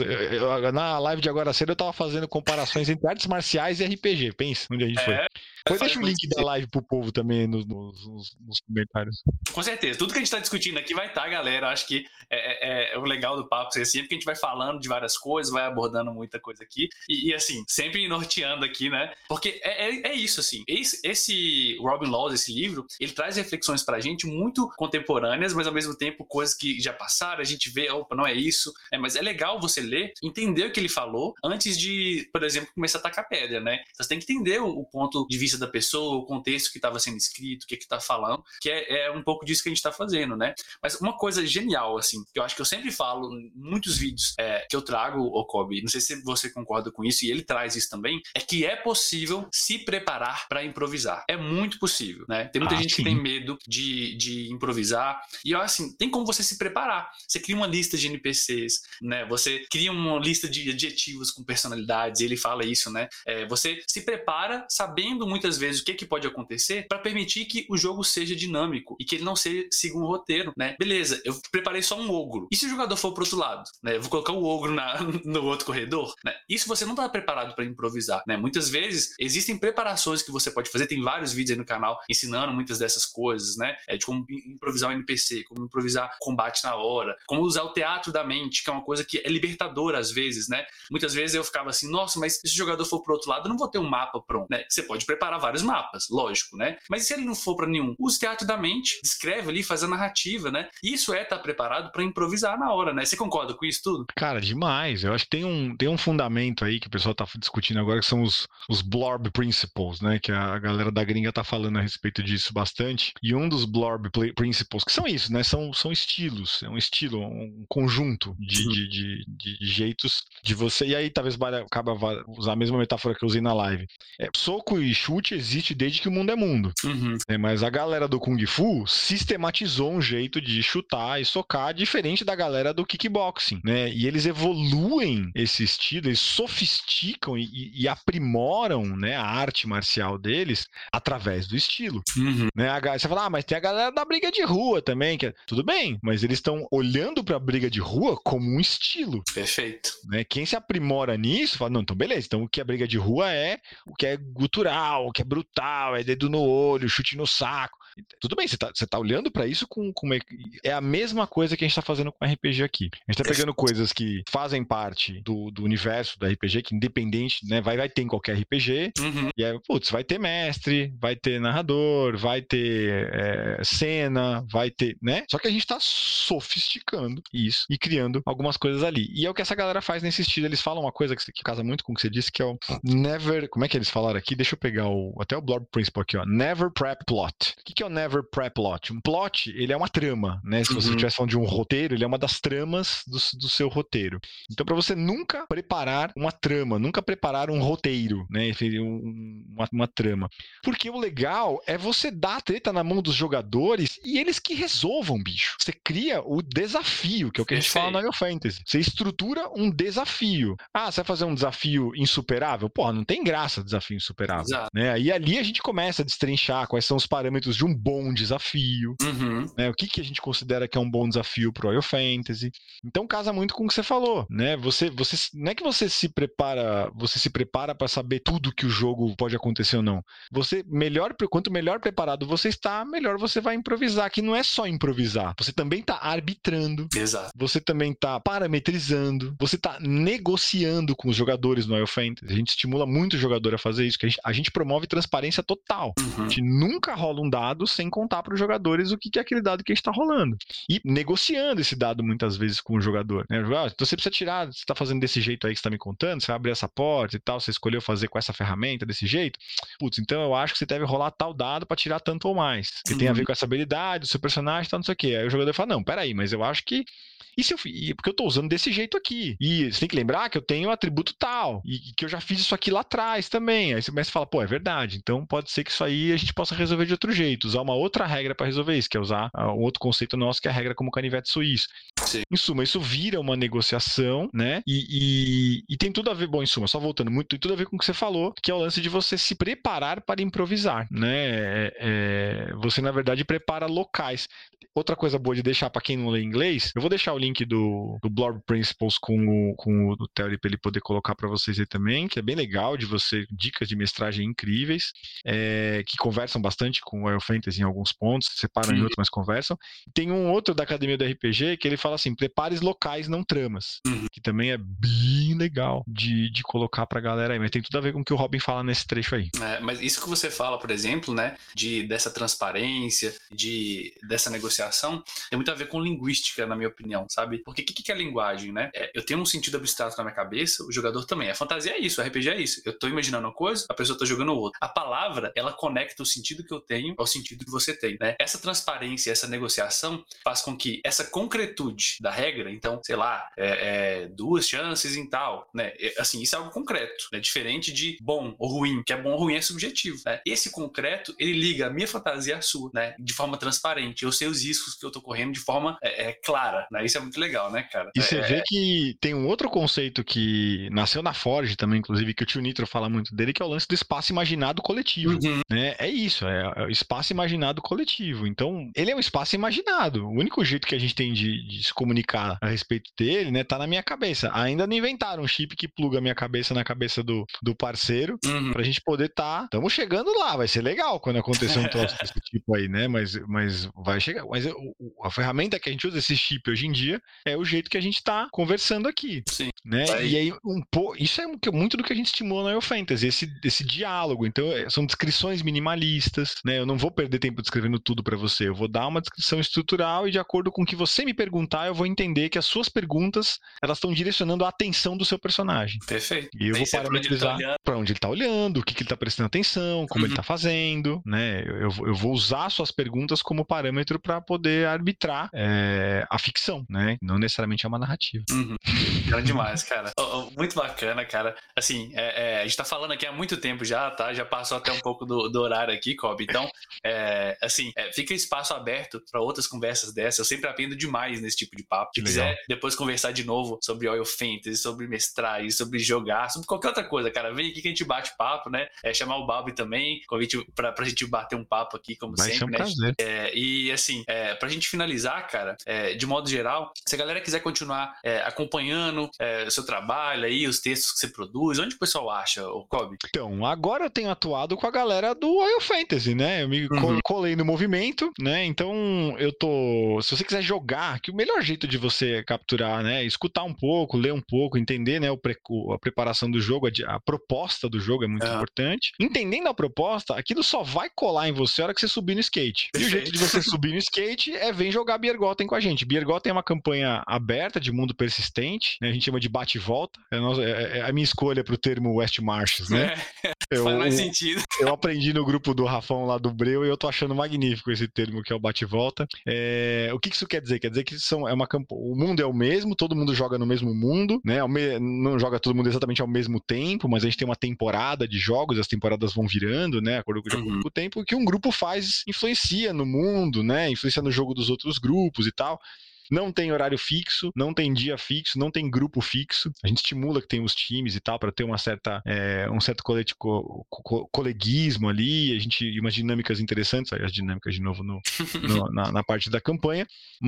Na live de agora cedo eu tava fazendo comparações entre artes marciais e R P G, pensa onde a gente é. foi. Depois deixa o link da live pro povo também nos, nos, nos comentários.
Com certeza. Tudo que a gente tá discutindo aqui vai estar, tá, galera. Acho que é, é, é o legal do papo ser assim, porque a gente vai falando de várias coisas, vai abordando muita coisa aqui. E, e assim, sempre norteando aqui, né? Porque é, é, é isso, assim. Esse, esse Robin Laws, esse livro, ele traz reflexões pra gente muito contemporâneas, mas ao mesmo tempo coisas que já passaram, a gente vê, opa, não é isso. É, mas é legal você ler, entender o que ele falou, antes de, por exemplo, começar a tacar pedra, né? Você tem que entender o, o ponto de vista da pessoa, o contexto que estava sendo escrito, o que que tá falando, que é, é um pouco disso que a gente tá fazendo, né? Mas uma coisa genial, assim, que eu acho que eu sempre falo em muitos vídeos é, que eu trago, o Kobe, não sei se você concorda com isso, e ele traz isso também, é que é possível se preparar para improvisar. É muito possível, né? Tem muita ah, gente sim. que tem medo de, de improvisar, e assim, tem como você se preparar. Você cria uma lista de N P Cs, né? Você cria uma lista de adjetivos com personalidades, e ele fala isso, né? É, você se prepara sabendo muitas vezes o que, que pode acontecer para permitir que o jogo seja dinâmico e que ele não seja, siga um roteiro, né? Beleza, eu preparei só um ogro. E se o jogador for pro outro lado, né? Eu vou colocar o ogro na, no outro corredor, né? Isso você não tá preparado para improvisar, né? Muitas vezes existem preparações que você pode fazer, tem vários vídeos aí no canal ensinando muitas dessas coisas, né? É de como improvisar um N P C, como improvisar combate na hora, como usar o teatro da mente, que é uma coisa que é libertadora às vezes, né? Muitas vezes eu ficava assim, nossa, mas se o jogador for pro outro lado, eu não vou ter um mapa pronto, né? Você pode preparar vários mapas, lógico, né? Mas e se ele não for para nenhum? Use teatro da mente, escreve ali, faz a narrativa, né? Isso é estar preparado para improvisar na hora, né? Você concorda com isso tudo?
Cara, demais. Eu acho que tem um, tem um fundamento aí que o pessoal tá discutindo agora, que são os, os Blorb Principles, né? Que a galera da gringa tá falando a respeito disso bastante. E um dos Blorb Principles, que são isso, né? São, são estilos, é um estilo, um conjunto de, de, de, de jeitos de você. E aí talvez acaba usar a mesma metáfora que eu usei na live. É, soco e chute existe desde que o mundo é mundo.
Uhum.
É, mas a galera do Kung Fu sistematizou um jeito de chutar e socar diferente da galera do kickboxing, né? E eles evoluem esse estilo, eles sofisticam e, e aprimoram, né, a arte marcial deles através do estilo.
Uhum.
Né? A, você fala, ah, mas tem a galera da briga de rua também, que é... tudo bem, mas eles estão olhando para a briga de rua como um estilo.
Perfeito.
Né? Quem se aprimora nisso, fala, não, então beleza, então o que a briga de rua é o que é gutural, o que é brutal, é dedo no olho, chute no saco. Tudo bem, você tá, você tá olhando para isso com, com uma... É a mesma coisa que a gente tá fazendo com R P G aqui. A gente tá pegando coisas que fazem parte do, do universo do R P G, que independente, né, vai, vai ter em qualquer R P G,
uhum.
E aí, putz, vai ter mestre, vai ter narrador, vai ter é, cena, vai ter, né? Só que a gente tá sofisticando isso e criando algumas coisas ali. E é o que essa galera faz nesse estilo. Eles falam uma coisa que, que casa muito com o que você disse, que é o never... Como é que eles falaram aqui? Deixa eu pegar o, até o Blorb Principle aqui, ó. Never prep plot. O que, que é o never prep plot? Um plot, ele é uma trama, né? Se você
uhum.
estivesse falando de um roteiro, ele é uma das tramas do, do seu roteiro. Então, para você nunca preparar uma trama, nunca preparar um roteiro, né? Um, uma, uma trama. Porque o legal é você dar a treta na mão dos jogadores e eles que resolvam, bicho. Você cria o desafio, que é o que a gente fala no Final Fantasy. Você estrutura um desafio. Ah, você vai fazer um desafio insuperável? Porra, não tem graça desafio insuperável.
Exato.
Né? E ali a gente começa a destrinchar quais são os parâmetros de um bom desafio.
Uhum.
Né? O que, que a gente considera que é um bom desafio pro Final Fantasy. Então casa muito com o que você falou. Né? Você, você, não é que você se prepara, você se prepara para saber tudo que o jogo pode acontecer ou não. Você melhor, quanto melhor preparado você está, melhor você vai improvisar. Que não é só improvisar. Você também está arbitrando.
Exato.
Você também está parametrizando. Você está negociando com os jogadores no Final Fantasy. A gente estimula muito o jogador a fazer isso, que a gente, a gente promove transparência total.
Uhum.
A gente nunca rola um dado dado sem contar para os jogadores o que, que é aquele dado que a gente está rolando. E negociando esse dado muitas vezes com o jogador, né? Ah, então você precisa tirar, você está fazendo desse jeito aí que você está me contando, você vai abrir essa porta e tal, você escolheu fazer com essa ferramenta desse jeito, putz, então eu acho que você deve rolar tal dado para tirar tanto ou mais, que uhum. tem a ver com essa habilidade, o seu personagem, tal, não sei o quê. Aí o jogador fala, não, peraí, mas eu acho que E se eu, porque eu tô usando desse jeito aqui. E você tem que lembrar que eu tenho um atributo tal. E que eu já fiz isso aqui lá atrás também. Aí você começa a falar, pô, é verdade. Então pode ser que isso aí a gente possa resolver de outro jeito. Usar uma outra regra para resolver isso, que é usar um outro conceito nosso, que é a regra como canivete suíço. Sim. Em suma, isso vira uma negociação, né? E, e, e tem tudo a ver, bom, em suma, só voltando, muito, tem tudo a ver com o que você falou, que é o lance de você se preparar para improvisar, né? É, é, você, na verdade, prepara locais. Outra coisa boa de deixar para quem não lê inglês, eu vou deixar o link do, do Blob Principles com o, com o do Theory para ele poder colocar para vocês aí também, que é bem legal, de você, dicas de mestragem incríveis, é, que conversam bastante com o Royal Fantasy em alguns pontos, separam Sim. em outros, mas conversam. Tem um outro da Academia do R P G que ele fala assim, prepares locais, não tramas, uhum. que também é bem legal de, de colocar pra galera aí, mas tem tudo a ver com o que o Robin fala nesse trecho aí.
É, mas isso que você fala, por exemplo, né, de, dessa transparência, de, dessa negociação, tem muito a ver com linguística, na minha opinião, sabe? Porque o que, que é linguagem, né? É, eu tenho um sentido abstrato na minha cabeça, o jogador também. A fantasia é isso, o R P G é isso. Eu tô imaginando uma coisa, a pessoa tá jogando outra. A palavra, ela conecta o sentido que eu tenho ao sentido que você tem, né? Essa transparência, essa negociação faz com que essa concretude da regra, então, sei lá, é, é, duas chances em tal, né? É, assim, isso é algo concreto, né? Diferente de bom ou ruim, que é bom ou ruim é subjetivo, né? Esse concreto, ele liga a minha fantasia à sua, né? De forma transparente. Eu sei os riscos que eu tô correndo de forma é, é, clara, né? Isso é muito legal, né, cara?
E você
é,
vê que tem um outro conceito que nasceu na Forge também, inclusive, que o tio Nitro fala muito dele, que é o lance do espaço imaginado coletivo, uhum. né? É isso, é o espaço imaginado coletivo. Então, ele é um espaço imaginado. O único jeito que a gente tem de, de se comunicar a respeito dele, né, tá na minha cabeça. Ainda não inventaram um chip que pluga a minha cabeça na cabeça do, do parceiro, uhum. pra gente poder tá... Estamos chegando lá, vai ser legal quando acontecer um troço desse tipo aí, né? Mas, mas vai chegar. Mas a ferramenta que a gente usa, esse chip hoje em dia, é o jeito que a gente tá conversando aqui. Sim. Né? Vai. E aí, um po... isso é muito do que a gente estimula no Royal Fantasy, esse, esse diálogo. Então, são descrições minimalistas, né? Eu não vou perder tempo descrevendo tudo para você. Eu vou dar uma descrição estrutural e, de acordo com o que você me perguntar, eu vou entender que as suas perguntas, elas estão direcionando a atenção do seu personagem.
Perfeito.
E eu vou parametrizar para onde ele tá olhando, o que, que ele tá prestando atenção, como uhum. ele tá fazendo, né? Eu, eu vou usar suas perguntas como parâmetro para poder arbitrar é, a ficção, né? Não necessariamente é uma narrativa.
Uhum. Legal demais, cara. Oh, oh, muito bacana, cara. Assim, é, é, a gente tá falando aqui há muito tempo já, tá? Já passou até um pouco do, do horário aqui, Kobe. Então, é, assim, é, fica espaço aberto para outras conversas dessas. Eu sempre aprendo demais nesse tipo de papo. Se quiser depois conversar de novo sobre Royal Fantasy, sobre mestrar, sobre jogar, sobre qualquer outra coisa, cara, vem aqui que a gente bate papo, né? É, chamar o Balbi também, convite pra, pra gente bater um papo aqui, como
Vai
sempre,
ser um
né?
prazer.
É, e assim, é, pra gente finalizar, cara, é, de modo geral, se a galera quiser continuar é, acompanhando é, o seu trabalho aí, os textos que você produz, onde o pessoal acha, o Kobe?
Então, agora eu tenho atuado com a galera do Royal Fantasy, né? Eu me uhum. colei no movimento, né? Então, eu tô... Se você quiser jogar, que o melhor jeito de você capturar, né? Escutar um pouco, ler um pouco, entender, né? O pre... a preparação do jogo, a, a proposta do jogo é muito uhum. importante. Entendendo a proposta, aquilo só vai colar em você a hora que você subir no skate. Perfeito. E o jeito de você subir no skate é vem jogar Beer Gotten com a gente. Beer Gotten é uma campanha aberta de mundo persistente, né? A gente chama de bate e volta. É a, nossa, é a minha escolha pro termo West Marches, né?
É, eu, faz mais sentido.
Eu aprendi no grupo do Rafão lá do Breu e eu tô achando magnífico esse termo que é o bate e volta. É, o que isso quer dizer? Quer dizer que são, é uma campanha, o mundo é o mesmo, todo mundo joga no mesmo mundo, né? Não joga todo mundo exatamente ao mesmo tempo, mas a gente tem uma temporada de jogos, as temporadas vão virando, né? De acordo com uhum. o tempo, o que um grupo faz influencia no mundo, né? Influencia no jogo dos outros grupos e tal. Não tem horário fixo, não tem dia fixo, não tem grupo fixo. A gente estimula que tem os times e tal, para ter uma certa, é, um certo coleti- co- co- coleguismo ali, a gente e umas dinâmicas interessantes, as dinâmicas de novo no, no, na, na parte da campanha,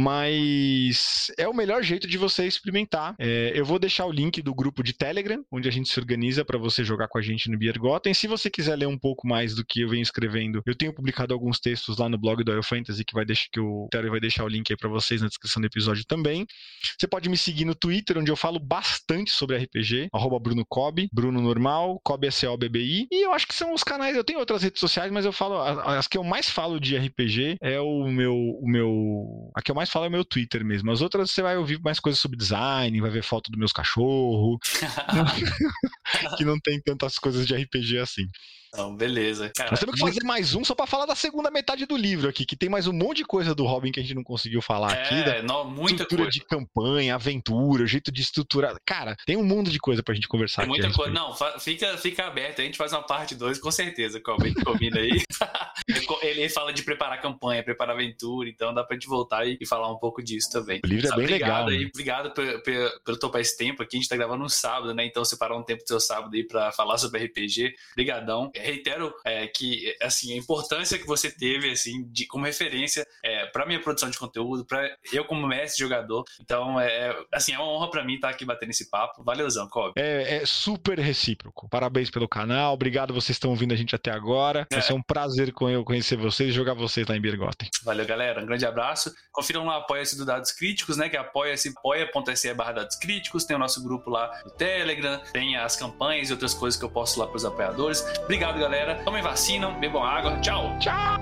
mas é o melhor jeito de você experimentar. É, eu vou deixar o link do grupo de Telegram, onde a gente se organiza para você jogar com a gente no Beer Gotten. Se você quiser ler um pouco mais do que eu venho escrevendo, eu tenho publicado alguns textos lá no blog do Royal Fantasy, que, vai deixar, que o Terry vai deixar o link aí para vocês na descrição do episódio também. Você pode me seguir no Twitter, onde eu falo bastante sobre R P G, arroba Bruno Cobb, Bruno normal, Cobb S O B B I. E eu acho que são os canais, eu tenho outras redes sociais, mas eu falo, as que eu mais falo de R P G é o meu, o meu, a que eu mais falo é o meu Twitter mesmo. As outras você vai ouvir mais coisas sobre design, vai ver foto dos meus cachorros, que não tem tantas coisas de R P G assim.
Não, beleza. Cara,
Nós temos que fazer mais um só pra falar da segunda metade do livro aqui, que tem mais um monte de coisa do Robin que a gente não conseguiu falar
é,
aqui. Da
não, muita
estrutura
coisa.
de campanha, aventura, o jeito de estruturar. Cara, tem um mundo de coisa pra gente conversar
Tem
aqui.
muita coisa. Não, fica, fica aberto. A gente faz uma parte dois, com certeza. Com a gente combina aí. Ele fala de preparar campanha, preparar aventura, então dá pra gente voltar e falar um pouco disso também.
O livro é bem
obrigado
legal.
Aí, obrigado por, por, por topar esse tempo aqui. A gente tá gravando no sábado, né? Então separar um tempo do seu sábado aí pra falar sobre R P G. Obrigadão. Reitero é, que, assim, a importância que você teve, assim, de, como referência é, pra minha produção de conteúdo, pra eu como mestre jogador. Então, é, assim, é uma honra pra mim estar aqui batendo esse papo. Valeuzão, Cobb.
É, é super recíproco. Parabéns pelo canal. Obrigado, vocês estão ouvindo a gente até agora. Vai
É.
ser um prazer conhecer vocês e jogar vocês lá em Birgotten.
Valeu, galera. Um grande abraço. Confiram lá o Apoia-se do Dados Críticos, né? Que é apoia-se, apoia.se barra Dados Críticos. Tem o nosso grupo lá no Telegram. Tem as campanhas e outras coisas que eu posto lá pros apoiadores. Obrigado, galera. Tomem vacina, bebam água. Tchau.
Tchau!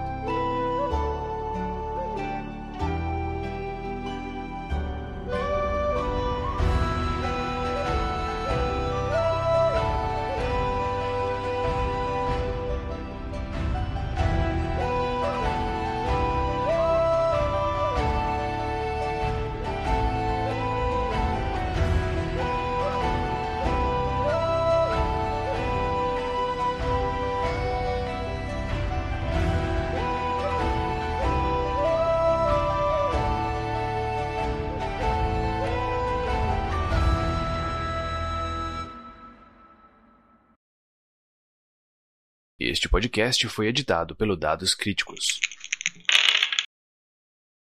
Este podcast foi editado pelo Dados Críticos.